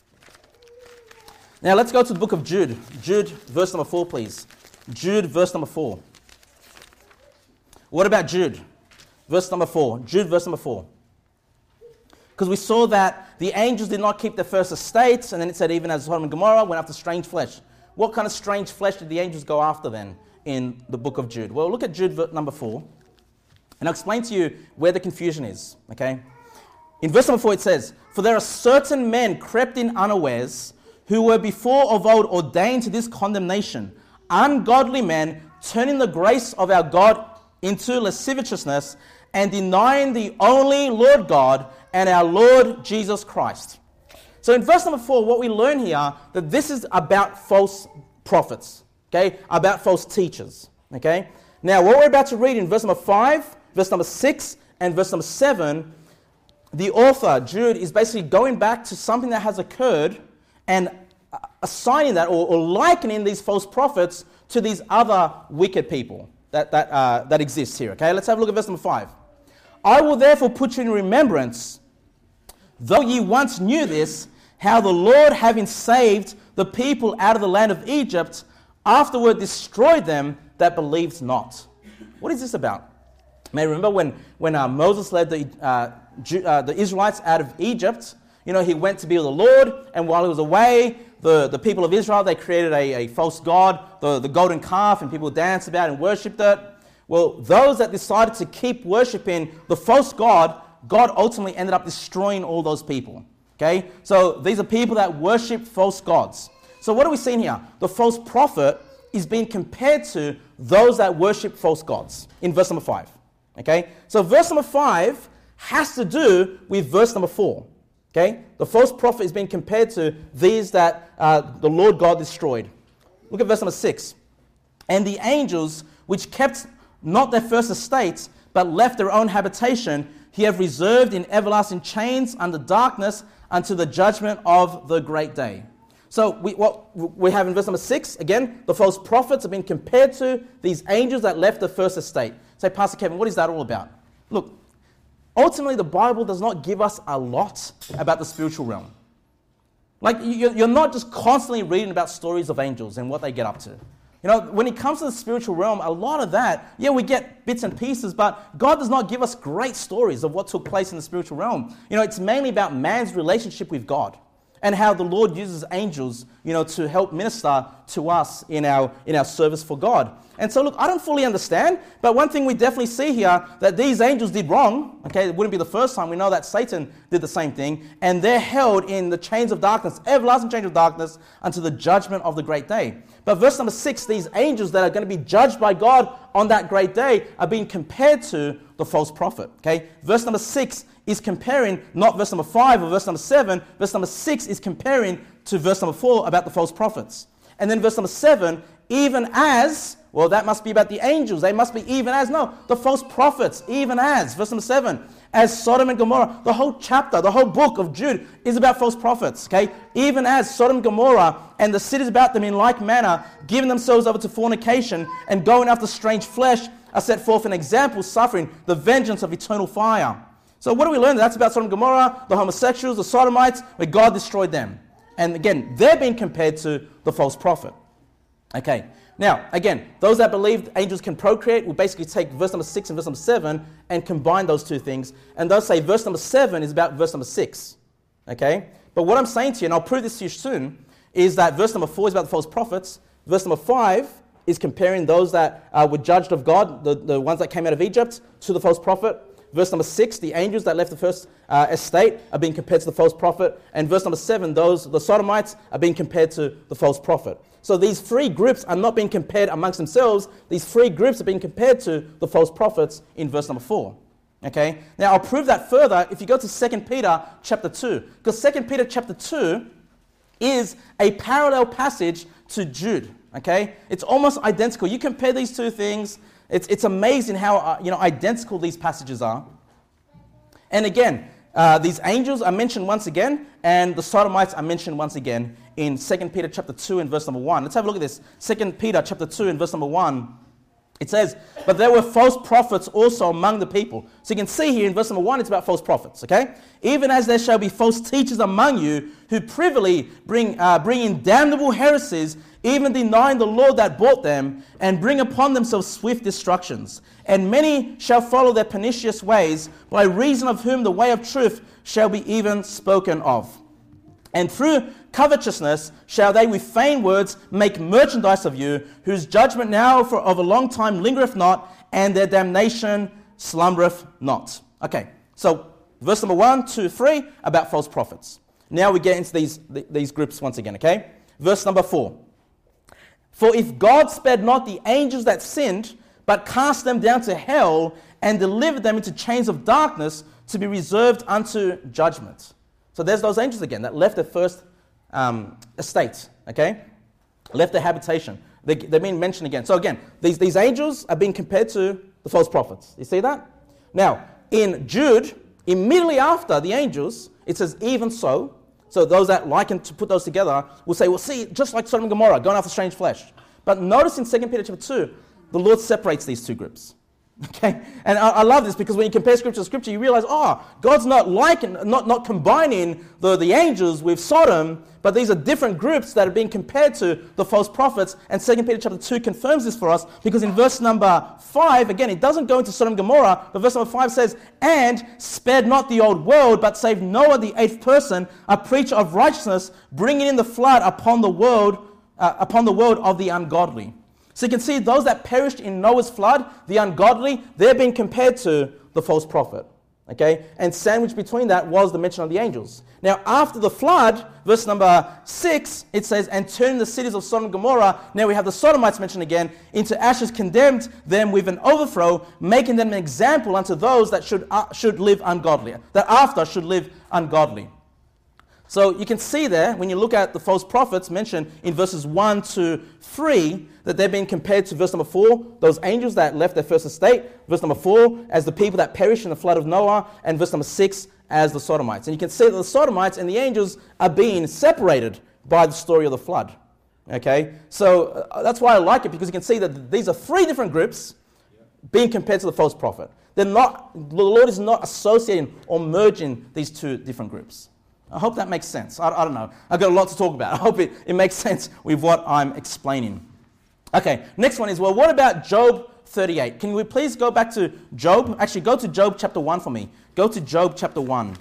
[SPEAKER 1] Now let's go to the book of Jude. Jude, verse number four, please. Jude, verse number four. What about Jude? Verse number four. Jude, verse number four. Because we saw that the angels did not keep their first estates, and then it said even as Sodom and Gomorrah went after strange flesh. What kind of strange flesh did the angels go after then in the book of Jude? Well, look at Jude number four, and I'll explain to you where the confusion is, okay? In verse number four it says, for there are certain men crept in unawares, who were before of old ordained to this condemnation, ungodly men, turning the grace of our God into lasciviousness, and denying the only Lord God and our Lord Jesus Christ. So in verse number four, what we learn here, that this is about false prophets, okay? About false teachers, okay? Now, what we're about to read in verse number five, verse number six, and verse number seven, the author, Jude, is basically going back to something that has occurred and assigning that or, or likening these false prophets to these other wicked people that, that, uh, that exist here, okay? Let's have a look at verse number five. I will therefore put you in remembrance, though ye once knew this, how the Lord, having saved the people out of the land of Egypt, afterward destroyed them that believed not. What is this about? May remember when, when uh, Moses led the, uh, Ju- uh, the Israelites out of Egypt, you know, he went to be with the Lord, and while he was away, the, the people of Israel, they created a, a false god, the, the golden calf, and people danced about and worshipped it. Well, those that decided to keep worshipping the false god, God ultimately ended up destroying all those people. Okay? So these are people that worship false gods. So what are we seeing here? The false prophet is being compared to those that worship false gods in verse number five. Okay? So verse number five has to do with verse number four. Okay? The false prophet is being compared to these that uh, the Lord God destroyed. Look at verse number six. And the angels which kept not their first estates, but left their own habitation, he have reserved in everlasting chains under darkness unto the judgment of the great day. So we, what we have in verse number six, again, the false prophets have been compared to these angels that left the first estate. Say, Pastor Kevin, what is that all about? Look, ultimately the Bible does not give us a lot about the spiritual realm. Like, you're not just constantly reading about stories of angels and what they get up to. You know, when it comes to the spiritual realm, a lot of that, yeah, we get bits and pieces, but God does not give us great stories of what took place in the spiritual realm. You know, it's mainly about man's relationship with God and how the Lord uses angels, you know, to help minister to us in our in our service for God. And so, look, I don't fully understand, but one thing we definitely see here, that these angels did wrong. Okay, it wouldn't be the first time. We know that Satan did the same thing, and they're held in the chains of darkness, everlasting chains of darkness, unto the judgment of the great day. But verse number six, these angels that are going to be judged by God on that great day are being compared to the false prophet. Okay, verse number six is comparing not verse number five or verse number seven. Verse number six is comparing to verse number four about the false prophets. And then verse number seven even as, well, that must be about the angels. They must be even as, no, the false prophets, even as. Verse number seven, as Sodom and Gomorrah. The whole chapter, the whole book of Jude is about false prophets, okay? Even as Sodom and Gomorrah and the cities about them in like manner, giving themselves over to fornication and going after strange flesh, are set forth an example, suffering the vengeance of eternal fire. So what do we learn? That's about Sodom and Gomorrah, the homosexuals, the sodomites, where God destroyed them. And again, they're being compared to the false prophet. Okay, now, again, those that believe angels can procreate will basically take verse number six and verse number seven and combine those two things. And they'll say verse number seven is about verse number six. Okay? But what I'm saying to you, and I'll prove this to you soon, is that verse number four is about the false prophets. Verse number five is comparing those that uh, were judged of God, the, the ones that came out of Egypt, to the false prophet. Verse number six, the angels that left the first uh, estate are being compared to the false prophet. And verse number seven, those, the sodomites, are being compared to the false prophet. So these three groups are not being compared amongst themselves. These three groups are being compared to the false prophets in verse number four. Okay? Now, I'll prove that further if you go to Second Peter chapter two. Because Second Peter chapter two is a parallel passage to Jude. Okay? It's almost identical. You compare these two things, it's, it's amazing how uh, you know identical these passages are. And again, uh, these angels are mentioned once again, and the sodomites are mentioned once again in Second Peter chapter two and verse number one. Let's have a look at this. Second Peter chapter two and verse number one. It says, but there were false prophets also among the people. So you can see here in verse number one, it's about false prophets, okay? Even as there shall be false teachers among you who privily bring, uh, bring in damnable heresies, even denying the Lord that bought them, and bring upon themselves swift destructions. And many shall follow their pernicious ways, by reason of whom the way of truth shall be even spoken of. And through covetousness shall they with vain words make merchandise of you, whose judgment now for of a long time lingereth not, and their damnation slumbereth not. Okay, so verse number one, two, three, about false prophets. Now we get into these, these groups once again, okay? Verse number four. For if God spared not the angels that sinned, but cast them down to hell, and delivered them into chains of darkness to be reserved unto judgment. So there's those angels again that left their first um, estate, okay? Left their habitation. They, they're being mentioned again. So again, these, these angels are being compared to the false prophets. You see that? Now, in Jude, immediately after the angels, it says, even so. So those that liken to put those together will say, well, see, just like Sodom and Gomorrah, going after strange flesh. But notice in Second Peter chapter two, the Lord separates these two groups. Okay, and I, I love this because when you compare scripture to scripture, you realize, oh, God's not like, not, not combining the, the angels with Sodom, but these are different groups that are being compared to the false prophets. And Second Peter chapter two confirms this for us because in verse number five, again, it doesn't go into Sodom and Gomorrah, but verse number five says, and spared not the old world, but saved Noah, the eighth person, a preacher of righteousness, bringing in the flood upon the world, uh, upon the world of the ungodly. So you can see those that perished in Noah's flood, the ungodly, they're being compared to the false prophet. Okay? And sandwiched between that was the mention of the angels. Now, after the flood, verse number six, it says, and turning the cities of Sodom and Gomorrah, now we have the Sodomites mentioned again, into ashes, condemned them with an overthrow, making them an example unto those that should, uh, should live ungodly, that after should live ungodly. So you can see there, when you look at the false prophets mentioned in verses one to three, that they're being compared to verse number four, those angels that left their first estate, verse number four, as the people that perished in the flood of Noah, and verse number six, as the Sodomites. And you can see that the Sodomites and the angels are being separated by the story of the flood. Okay? So uh, that's why I like it, because you can see that these are three different groups being compared to the false prophet. They're not, the Lord is not associating or merging these two different groups. I hope that makes sense. I, I don't know. I've got a lot to talk about. I hope it, it makes sense with what I'm explaining. Okay, next one is, well, what about Job thirty-eight? Can we please go back to Job? Actually, go to Job chapter one for me. Go to Job chapter one.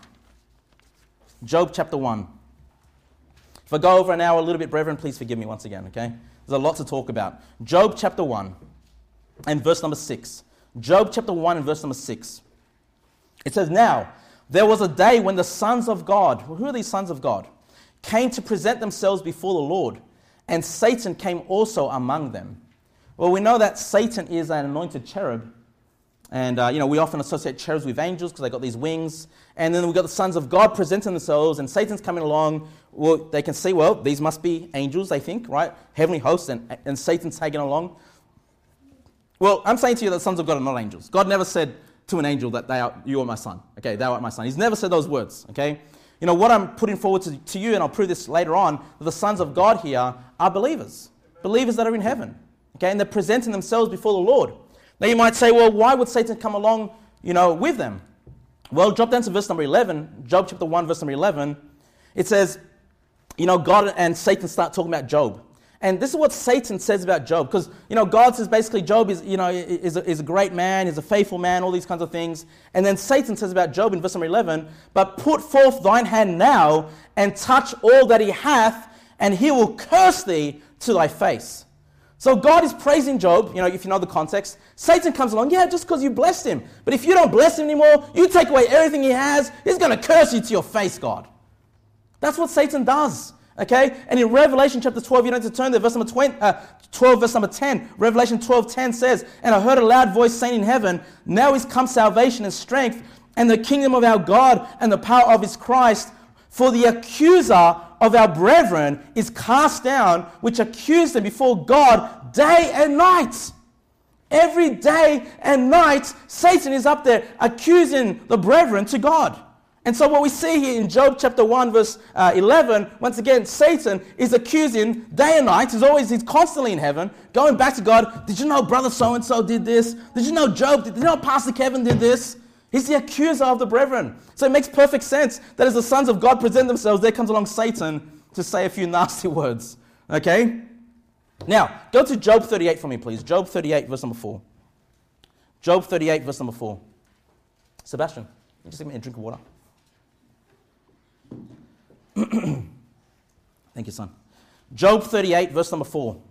[SPEAKER 1] Job chapter one. If I go over an hour a little bit, brethren, please forgive me once again, okay? There's a lot to talk about. Job chapter one and verse number six. Job chapter one and verse number six. It says, now, there was a day when the sons of God, well, who are these sons of God, came to present themselves before the Lord, and Satan came also among them. Well, we know that Satan is an anointed cherub, And, uh, you know, we often associate cherubs with angels because they got these wings. And then we've got the sons of God presenting themselves, and Satan's coming along. Well, they can see, well, these must be angels, they think, right? Heavenly hosts, and, and Satan's tagging along. Well, I'm saying to you that the sons of God are not angels. God never said to an angel that they are, you are my son. Okay, thou art my son. He's never said those words, okay? You know, what I'm putting forward to, to you, and I'll prove this later on, that the sons of God here are believers. Believers that are in heaven, okay? And they're presenting themselves before the Lord. Now you might say, well, why would Satan come along, you know, with them? Well, drop down to verse number eleven, Job chapter one, verse number eleven. It says, you know, God and Satan start talking about Job. And this is what Satan says about Job. Because, you know, God says basically Job is, you know, is a, is a great man, is a faithful man, all these kinds of things. And then Satan says about Job in verse number eleven, but put forth thine hand now and touch all that he hath, and he will curse thee to thy face. So God is praising Job, you know, if you know the context. Satan comes along, yeah, just because you blessed him. But if you don't bless him anymore, you take away everything he has, he's going to curse you to your face, God. That's what Satan does, okay? And in Revelation chapter twelve, you don't have to turn there, verse number twenty, uh, twelve, verse number ten. Revelation twelve ten says, and I heard a loud voice saying in heaven, now is come salvation and strength, and the kingdom of our God, and the power of his Christ. For the accuser of our brethren is cast down, which accused them before God day and night. Every day and night, Satan is up there accusing the brethren to God. And so what we see here in Job chapter one, verse uh, eleven, once again, Satan is accusing day and night. He's always, he's constantly in heaven, going back to God. Did you know brother so-and-so did this? Did you know Job did, did you know Pastor Kevin did this? He's the accuser of the brethren. So it makes perfect sense that as the sons of God present themselves, there comes along Satan to say a few nasty words. Okay? Now, go to Job thirty-eight for me, please. Job thirty-eight, verse number four. Job thirty-eight, verse number four. Sebastian, you just give me a drink of water. Thank you, son. Job thirty-eight, verse number four.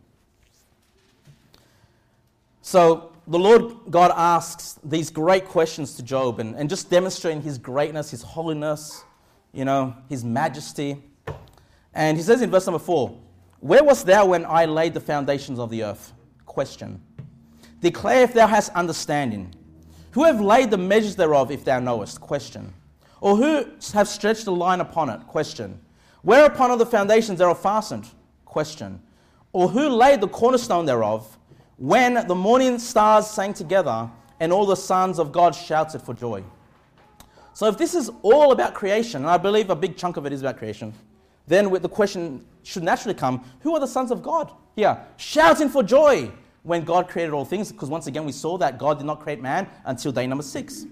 [SPEAKER 1] So, the Lord God asks these great questions to Job, and, and just demonstrating his greatness, his holiness, you know, his majesty. And he says in verse number four, where wast thou when I laid the foundations of the earth? Question. Declare if thou hast understanding. Who have laid the measures thereof, if thou knowest? Question. Or who have stretched the line upon it? Question. Whereupon are the foundations thereof fastened? Question. Or who laid the cornerstone thereof, when the morning stars sang together and all the sons of God shouted for joy? So if this is all about creation, and I believe a big chunk of it is about creation, then the question should naturally come, who are the sons of God here? Shouting for joy when God created all things, because once again we saw that God did not create man until day number six.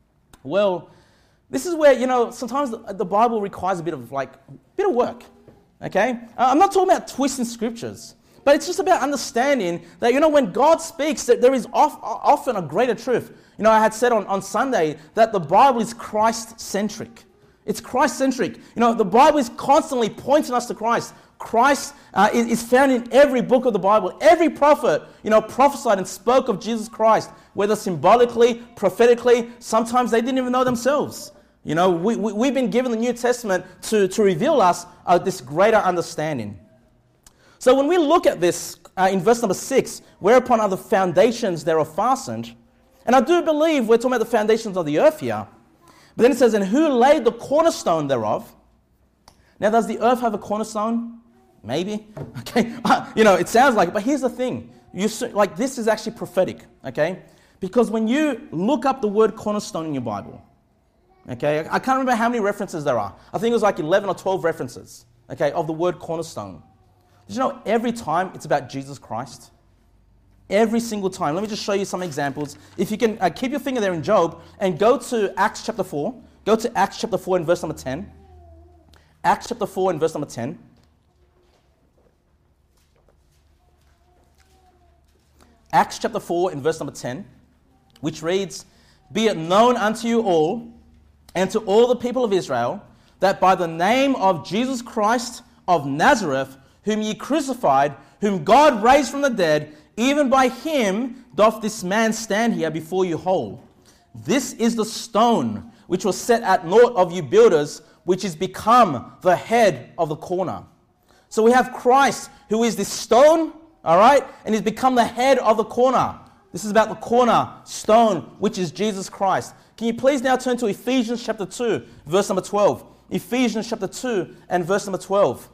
[SPEAKER 1] Well, this is where, you know, sometimes the, the Bible requires a bit of, like, a bit of work, okay? Uh, I'm not talking about twisting scriptures. But it's just about understanding that, you know, when God speaks, that there is off, often a greater truth. You know, I had said on, on Sunday that the Bible is Christ-centric. It's Christ-centric. You know, the Bible is constantly pointing us to Christ. Christ uh, is, is found in every book of the Bible. Every prophet, you know, prophesied and spoke of Jesus Christ, whether symbolically, prophetically. Sometimes they didn't even know themselves. You know, we, we, we've been given the New Testament to, to reveal us uh, this greater understanding. So when we look at this uh, in verse number six, whereupon are the foundations thereof fastened, and I do believe we're talking about the foundations of the earth here, but then it says, and who laid the cornerstone thereof? Now, does the earth have a cornerstone? Maybe. Okay, you know, it sounds like it, but here's the thing. You like this is actually prophetic, okay? Because when you look up the word cornerstone in your Bible, okay, I can't remember how many references there are. I think it was like eleven or twelve references, okay, of the word cornerstone. Did you know every time it's about Jesus Christ? Every single time. Let me just show you some examples. If you can uh, keep your finger there in Job and go to Acts chapter four. Go to Acts chapter four and verse number ten. Acts chapter four and verse number ten. Acts chapter four and verse number ten, which reads, be it known unto you all and to all the people of Israel that by the name of Jesus Christ of Nazareth, whom ye crucified, whom God raised from the dead, even by him doth this man stand here before you whole. This is the stone which was set at naught of you builders, which is become the head of the corner. So we have Christ, who is this stone, all right, and he's become the head of the corner. This is about the cornerstone, which is Jesus Christ. Can you please now turn to Ephesians chapter two, verse number twelve. Ephesians chapter two and verse number twelve.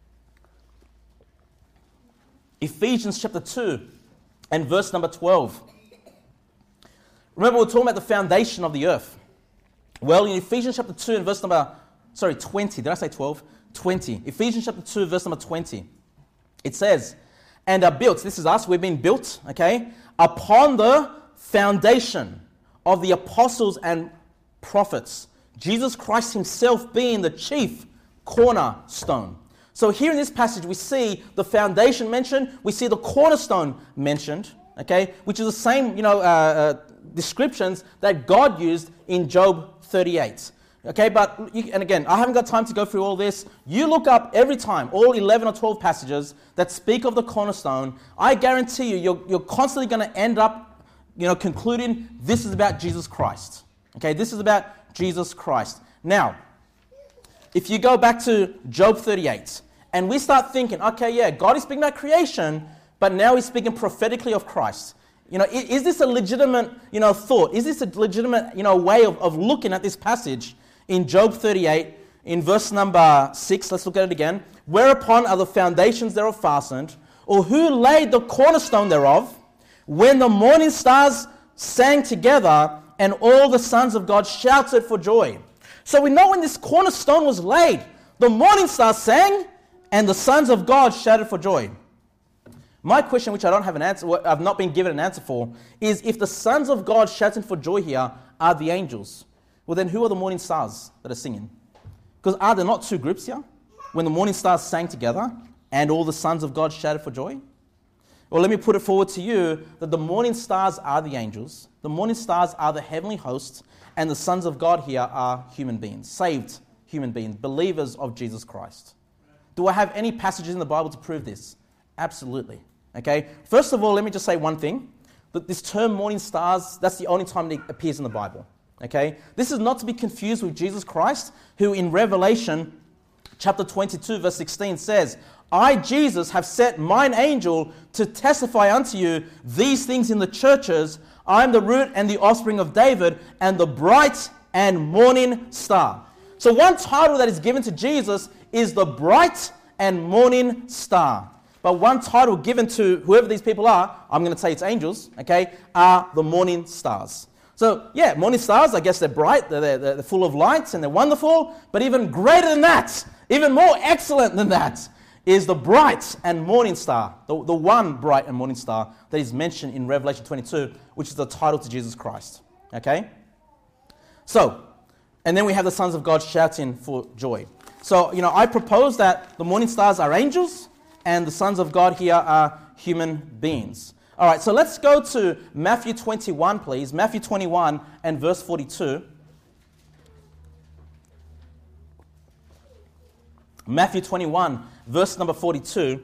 [SPEAKER 1] Ephesians chapter two and verse number twelve. Remember, we're talking about the foundation of the earth. Well, in Ephesians chapter two and verse number, sorry, twenty. Did I say twelve? twenty. Ephesians chapter two, verse number twenty. It says, and are built, this is us, we've been built, okay, upon the foundation of the apostles and prophets, Jesus Christ himself being the chief cornerstone. So here in this passage, we see the foundation mentioned, we see the cornerstone mentioned, okay, which is the same, you know, uh, uh, descriptions that God used in Job thirty-eight. Okay, but, you, and again, I haven't got time to go through all this. You look up every time, all eleven or twelve passages that speak of the cornerstone. I guarantee you, you're, you're constantly going to end up, you know, concluding this is about Jesus Christ. Okay, this is about Jesus Christ. Now, if you go back to Job thirty-eight, and we start thinking, okay, yeah, God is speaking about creation, but now he's speaking prophetically of Christ. You know, is, is this a legitimate, you know, thought? Is this a legitimate, you know, way of, of looking at this passage in Job thirty-eight, in verse number six? Let's look at it again. Whereupon are the foundations thereof fastened, or who laid the cornerstone thereof, when the morning stars sang together, and all the sons of God shouted for joy. So we know when this cornerstone was laid, the morning stars sang, and the sons of God shouted for joy. My question, which I don't have an answer, I've not been given an answer for, is if the sons of God shouting for joy here are the angels, well then who are the morning stars that are singing? Because are there not two groups here? When the morning stars sang together and all the sons of God shouted for joy? Well, let me put it forward to you that the morning stars are the angels, the morning stars are the heavenly hosts, and the sons of God here are human beings, saved human beings, believers of Jesus Christ. Do I have any passages in the Bible to prove this? Absolutely. Okay. First of all, let me just say one thing. That this term morning stars, that's the only time it appears in the Bible. Okay. This is not to be confused with Jesus Christ, who in Revelation chapter twenty-two, verse sixteen says, I, Jesus, have sent mine angel to testify unto you these things in the churches. I am the root and the offspring of David, and the bright and morning star. So one title that is given to Jesus is the bright and morning star. But one title given to whoever these people are, I'm going to say it's angels, okay, are the morning stars. So, yeah, morning stars, I guess they're bright, they're, they're, they're full of lights, and they're wonderful. But even greater than that, even more excellent than that, is the bright and morning star, the, the one bright and morning star that is mentioned in Revelation twenty-two, which is the title to Jesus Christ, okay? So, and then we have the sons of God shouting for joy. So, you know, I propose that the morning stars are angels, and the sons of God here are human beings. All right, so let's go to Matthew twenty-one, please. Matthew twenty-one and verse forty-two. Matthew twenty-one, verse number forty-two.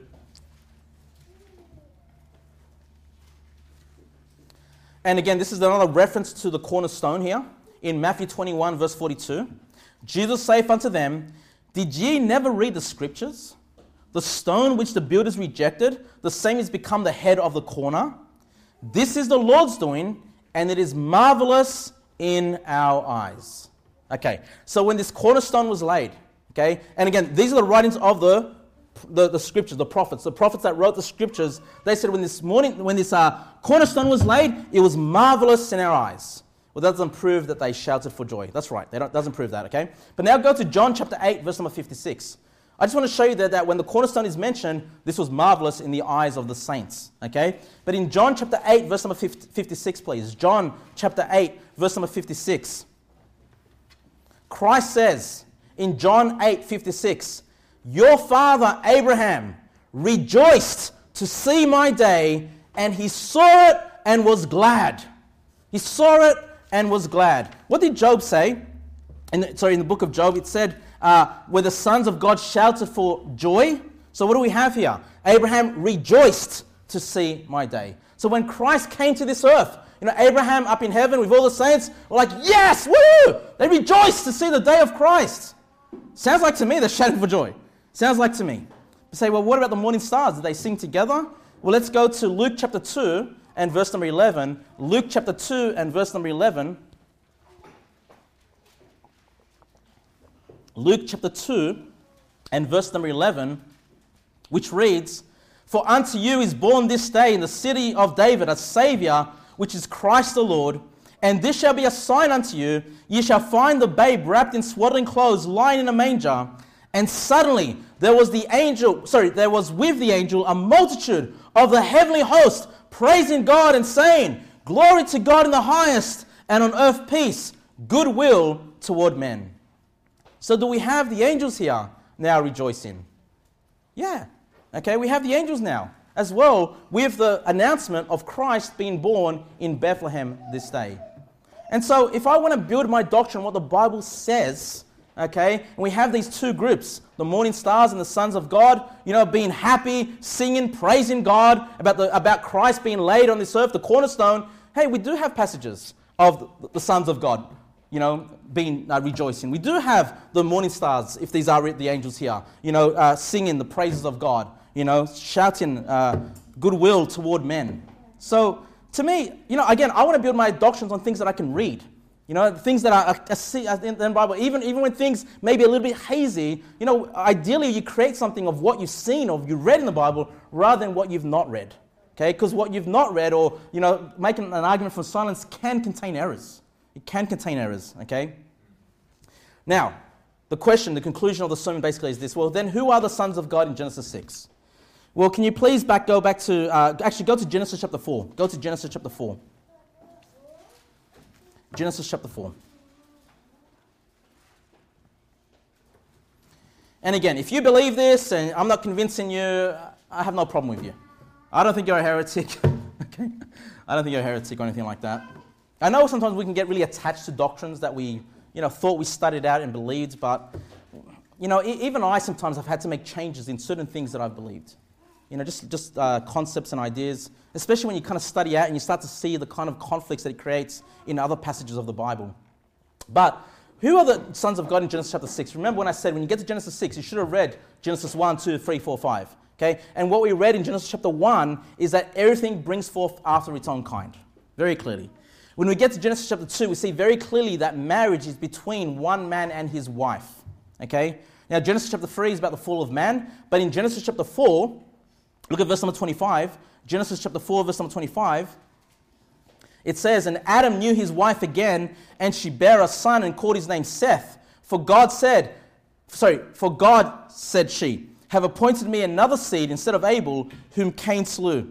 [SPEAKER 1] And again, this is another reference to the cornerstone here. In Matthew twenty-one, verse forty-two. Jesus saith unto them, Did ye never read the scriptures? The stone which the builders rejected, the same is become the head of the corner. This is the Lord's doing, and it is marvelous in our eyes. Okay, so when this cornerstone was laid, okay, and again, these are the writings of the, the, the scriptures, the prophets. The prophets that wrote the scriptures, they said when this morning, when this uh, cornerstone was laid, it was marvelous in our eyes. Well, that doesn't prove that they shouted for joy. That's right, that doesn't prove that, okay? But now go to John chapter eight, verse number fifty-six. I just want to show you that, that when the cornerstone is mentioned, this was marvelous in the eyes of the saints, okay? But in John chapter eight, verse number fifty-six, please. John chapter eight, verse number fifty-six. Christ says in John eight, fifty-six, Your father Abraham rejoiced to see my day, and he saw it and was glad. He saw it and was glad. What did Job say? In the, sorry, in the book of Job, it said, Uh, where the sons of God shouted for joy. So what do we have here? Abraham rejoiced to see my day. So when Christ came to this earth, you know, Abraham up in heaven with all the saints were like, yes, woo! They rejoiced to see the day of Christ. Sounds like to me they're shouting for joy. Sounds like to me. You say, well, what about the morning stars? Did they sing together? Well, let's go to Luke chapter two and verse number eleven. Luke chapter two and verse number eleven. Luke chapter two and verse number eleven, which reads, "For unto you is born this day in the city of David a Saviour, which is Christ the Lord. And this shall be a sign unto you, ye shall find the babe wrapped in swaddling clothes, lying in a manger." And suddenly there was the angel, sorry, there was with the angel a multitude of the heavenly host, praising God and saying, "Glory to God in the highest, and on earth peace, goodwill toward men." So do we have the angels here now rejoicing? Yeah. Okay, we have the angels now as well, with the announcement of Christ being born in Bethlehem this day. And so if I want to build my doctrine on what the Bible says, okay, and we have these two groups, the morning stars and the sons of God, you know, being happy, singing, praising God about the about Christ being laid on this earth, the cornerstone. Hey, we do have passages of the, the sons of God, you know, being uh, rejoicing. We do have the morning stars, if these are the angels here, you know, uh, singing the praises of God, you know, shouting uh, goodwill toward men. So to me, you know, again, I want to build my doctrines on things that I can read. You know, things that I, I see in the Bible, even, even when things may be a little bit hazy, you know, ideally you create something of what you've seen or you read in the Bible rather than what you've not read. Okay, because what you've not read or, you know, making an argument from silence can contain errors. It can contain errors, okay? Now, the question, the conclusion of the sermon basically is this. Well, then who are the sons of God in Genesis six? Well, can you please back go back to, uh, actually go to Genesis chapter four. Go to Genesis chapter four. Genesis chapter four. And again, if you believe this and I'm not convincing you, I have no problem with you. I don't think you're a heretic. Okay? I don't think you're a heretic or anything like that. I know sometimes we can get really attached to doctrines that we, you know, thought we studied out and believed, but, you know, even I sometimes have had to make changes in certain things that I've believed. You know, just, just uh, concepts and ideas, especially when you kind of study out and you start to see the kind of conflicts that it creates in other passages of the Bible. But who are the sons of God in Genesis chapter six? Remember when I said when you get to Genesis six, you should have read Genesis one, two, three, four, five. Okay? And what we read in Genesis chapter one is that everything brings forth after its own kind, very clearly. When we get to Genesis chapter two, we see very clearly that marriage is between one man and his wife. Okay? Now, Genesis chapter three is about the fall of man, but in Genesis chapter four, look at verse number twenty-five. Genesis chapter four, verse number twenty-five. It says, "And Adam knew his wife again, and she bare a son and called his name Seth. For God said, sorry, for God, said she, have appointed me another seed instead of Abel, whom Cain slew.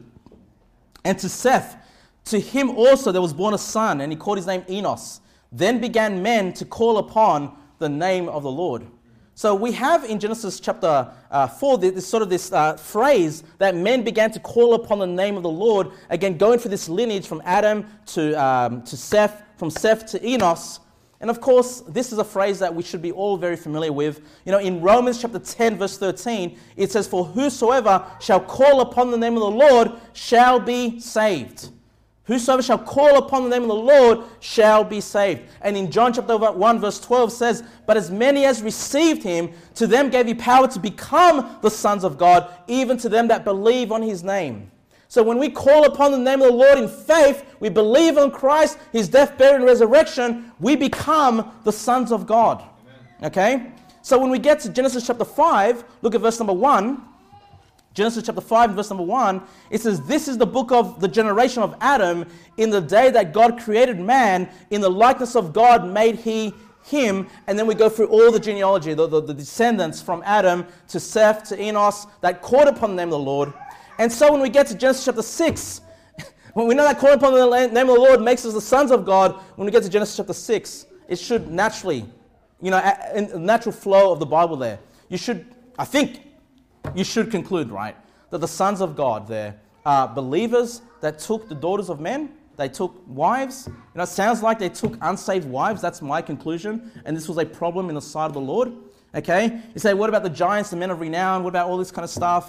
[SPEAKER 1] And to Seth, to him also there was born a son, and he called his name Enos. Then began men to call upon the name of the Lord." So we have in Genesis chapter uh, four this, this sort of this uh, phrase that men began to call upon the name of the Lord. Again, going through this lineage from Adam to um, to Seth, from Seth to Enos. And of course, this is a phrase that we should be all very familiar with. You know, in Romans chapter ten, verse thirteen, it says, "For whosoever shall call upon the name of the Lord shall be saved." Whosoever shall call upon the name of the Lord shall be saved. And in John chapter one, verse twelve says, "But as many as received him, to them gave he power to become the sons of God, even to them that believe on his name." So when we call upon the name of the Lord in faith, we believe on Christ, his death, burial, and resurrection, we become the sons of God. Amen. Okay? So when we get to Genesis chapter five, look at verse number one. Genesis chapter five, verse number one, it says, "This is the book of the generation of Adam. In the day that God created man, in the likeness of God made he him." And then we go through all the genealogy, the, the, the descendants from Adam to Seth to Enos that called upon the name of the Lord. And so when we get to Genesis chapter six, when we know that calling upon the name of the Lord makes us the sons of God, when we get to Genesis chapter six, it should naturally, you know, in the natural flow of the Bible there, you should, I think, you should conclude, right, that the sons of God there are believers that took the daughters of men. They took wives. You know, it sounds like they took unsaved wives. That's my conclusion. And this was a problem in the sight of the Lord. Okay? You say, what about the giants, the men of renown? What about all this kind of stuff?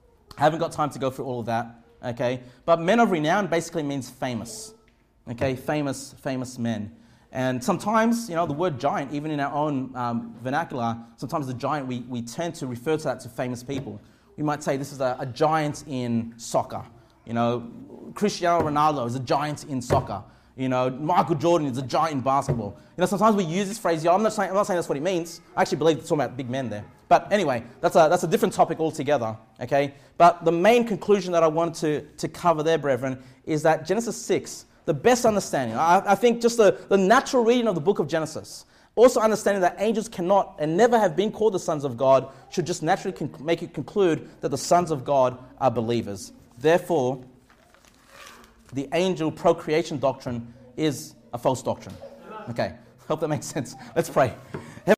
[SPEAKER 1] I haven't got time to go through all of that. Okay? But men of renown basically means famous. Okay? Famous, famous men. And sometimes, you know, the word giant, even in our own um, vernacular, sometimes the giant, we, we tend to refer to that to famous people. We might say this is a, a giant in soccer. You know, Cristiano Ronaldo is a giant in soccer. You know, Michael Jordan is a giant in basketball. You know, sometimes we use this phrase. I'm not saying, I'm not saying that's what it means. I actually believe it's talking about big men there. But anyway, that's a, that's a different topic altogether, okay? But the main conclusion that I wanted to, to cover there, brethren, is that Genesis six, the best understanding, I, I think just the, the natural reading of the book of Genesis, also understanding that angels cannot and never have been called the sons of God, should just naturally con- make it conclude that the sons of God are believers. Therefore, the angel procreation doctrine is a false doctrine. Okay, hope that makes sense. Let's pray.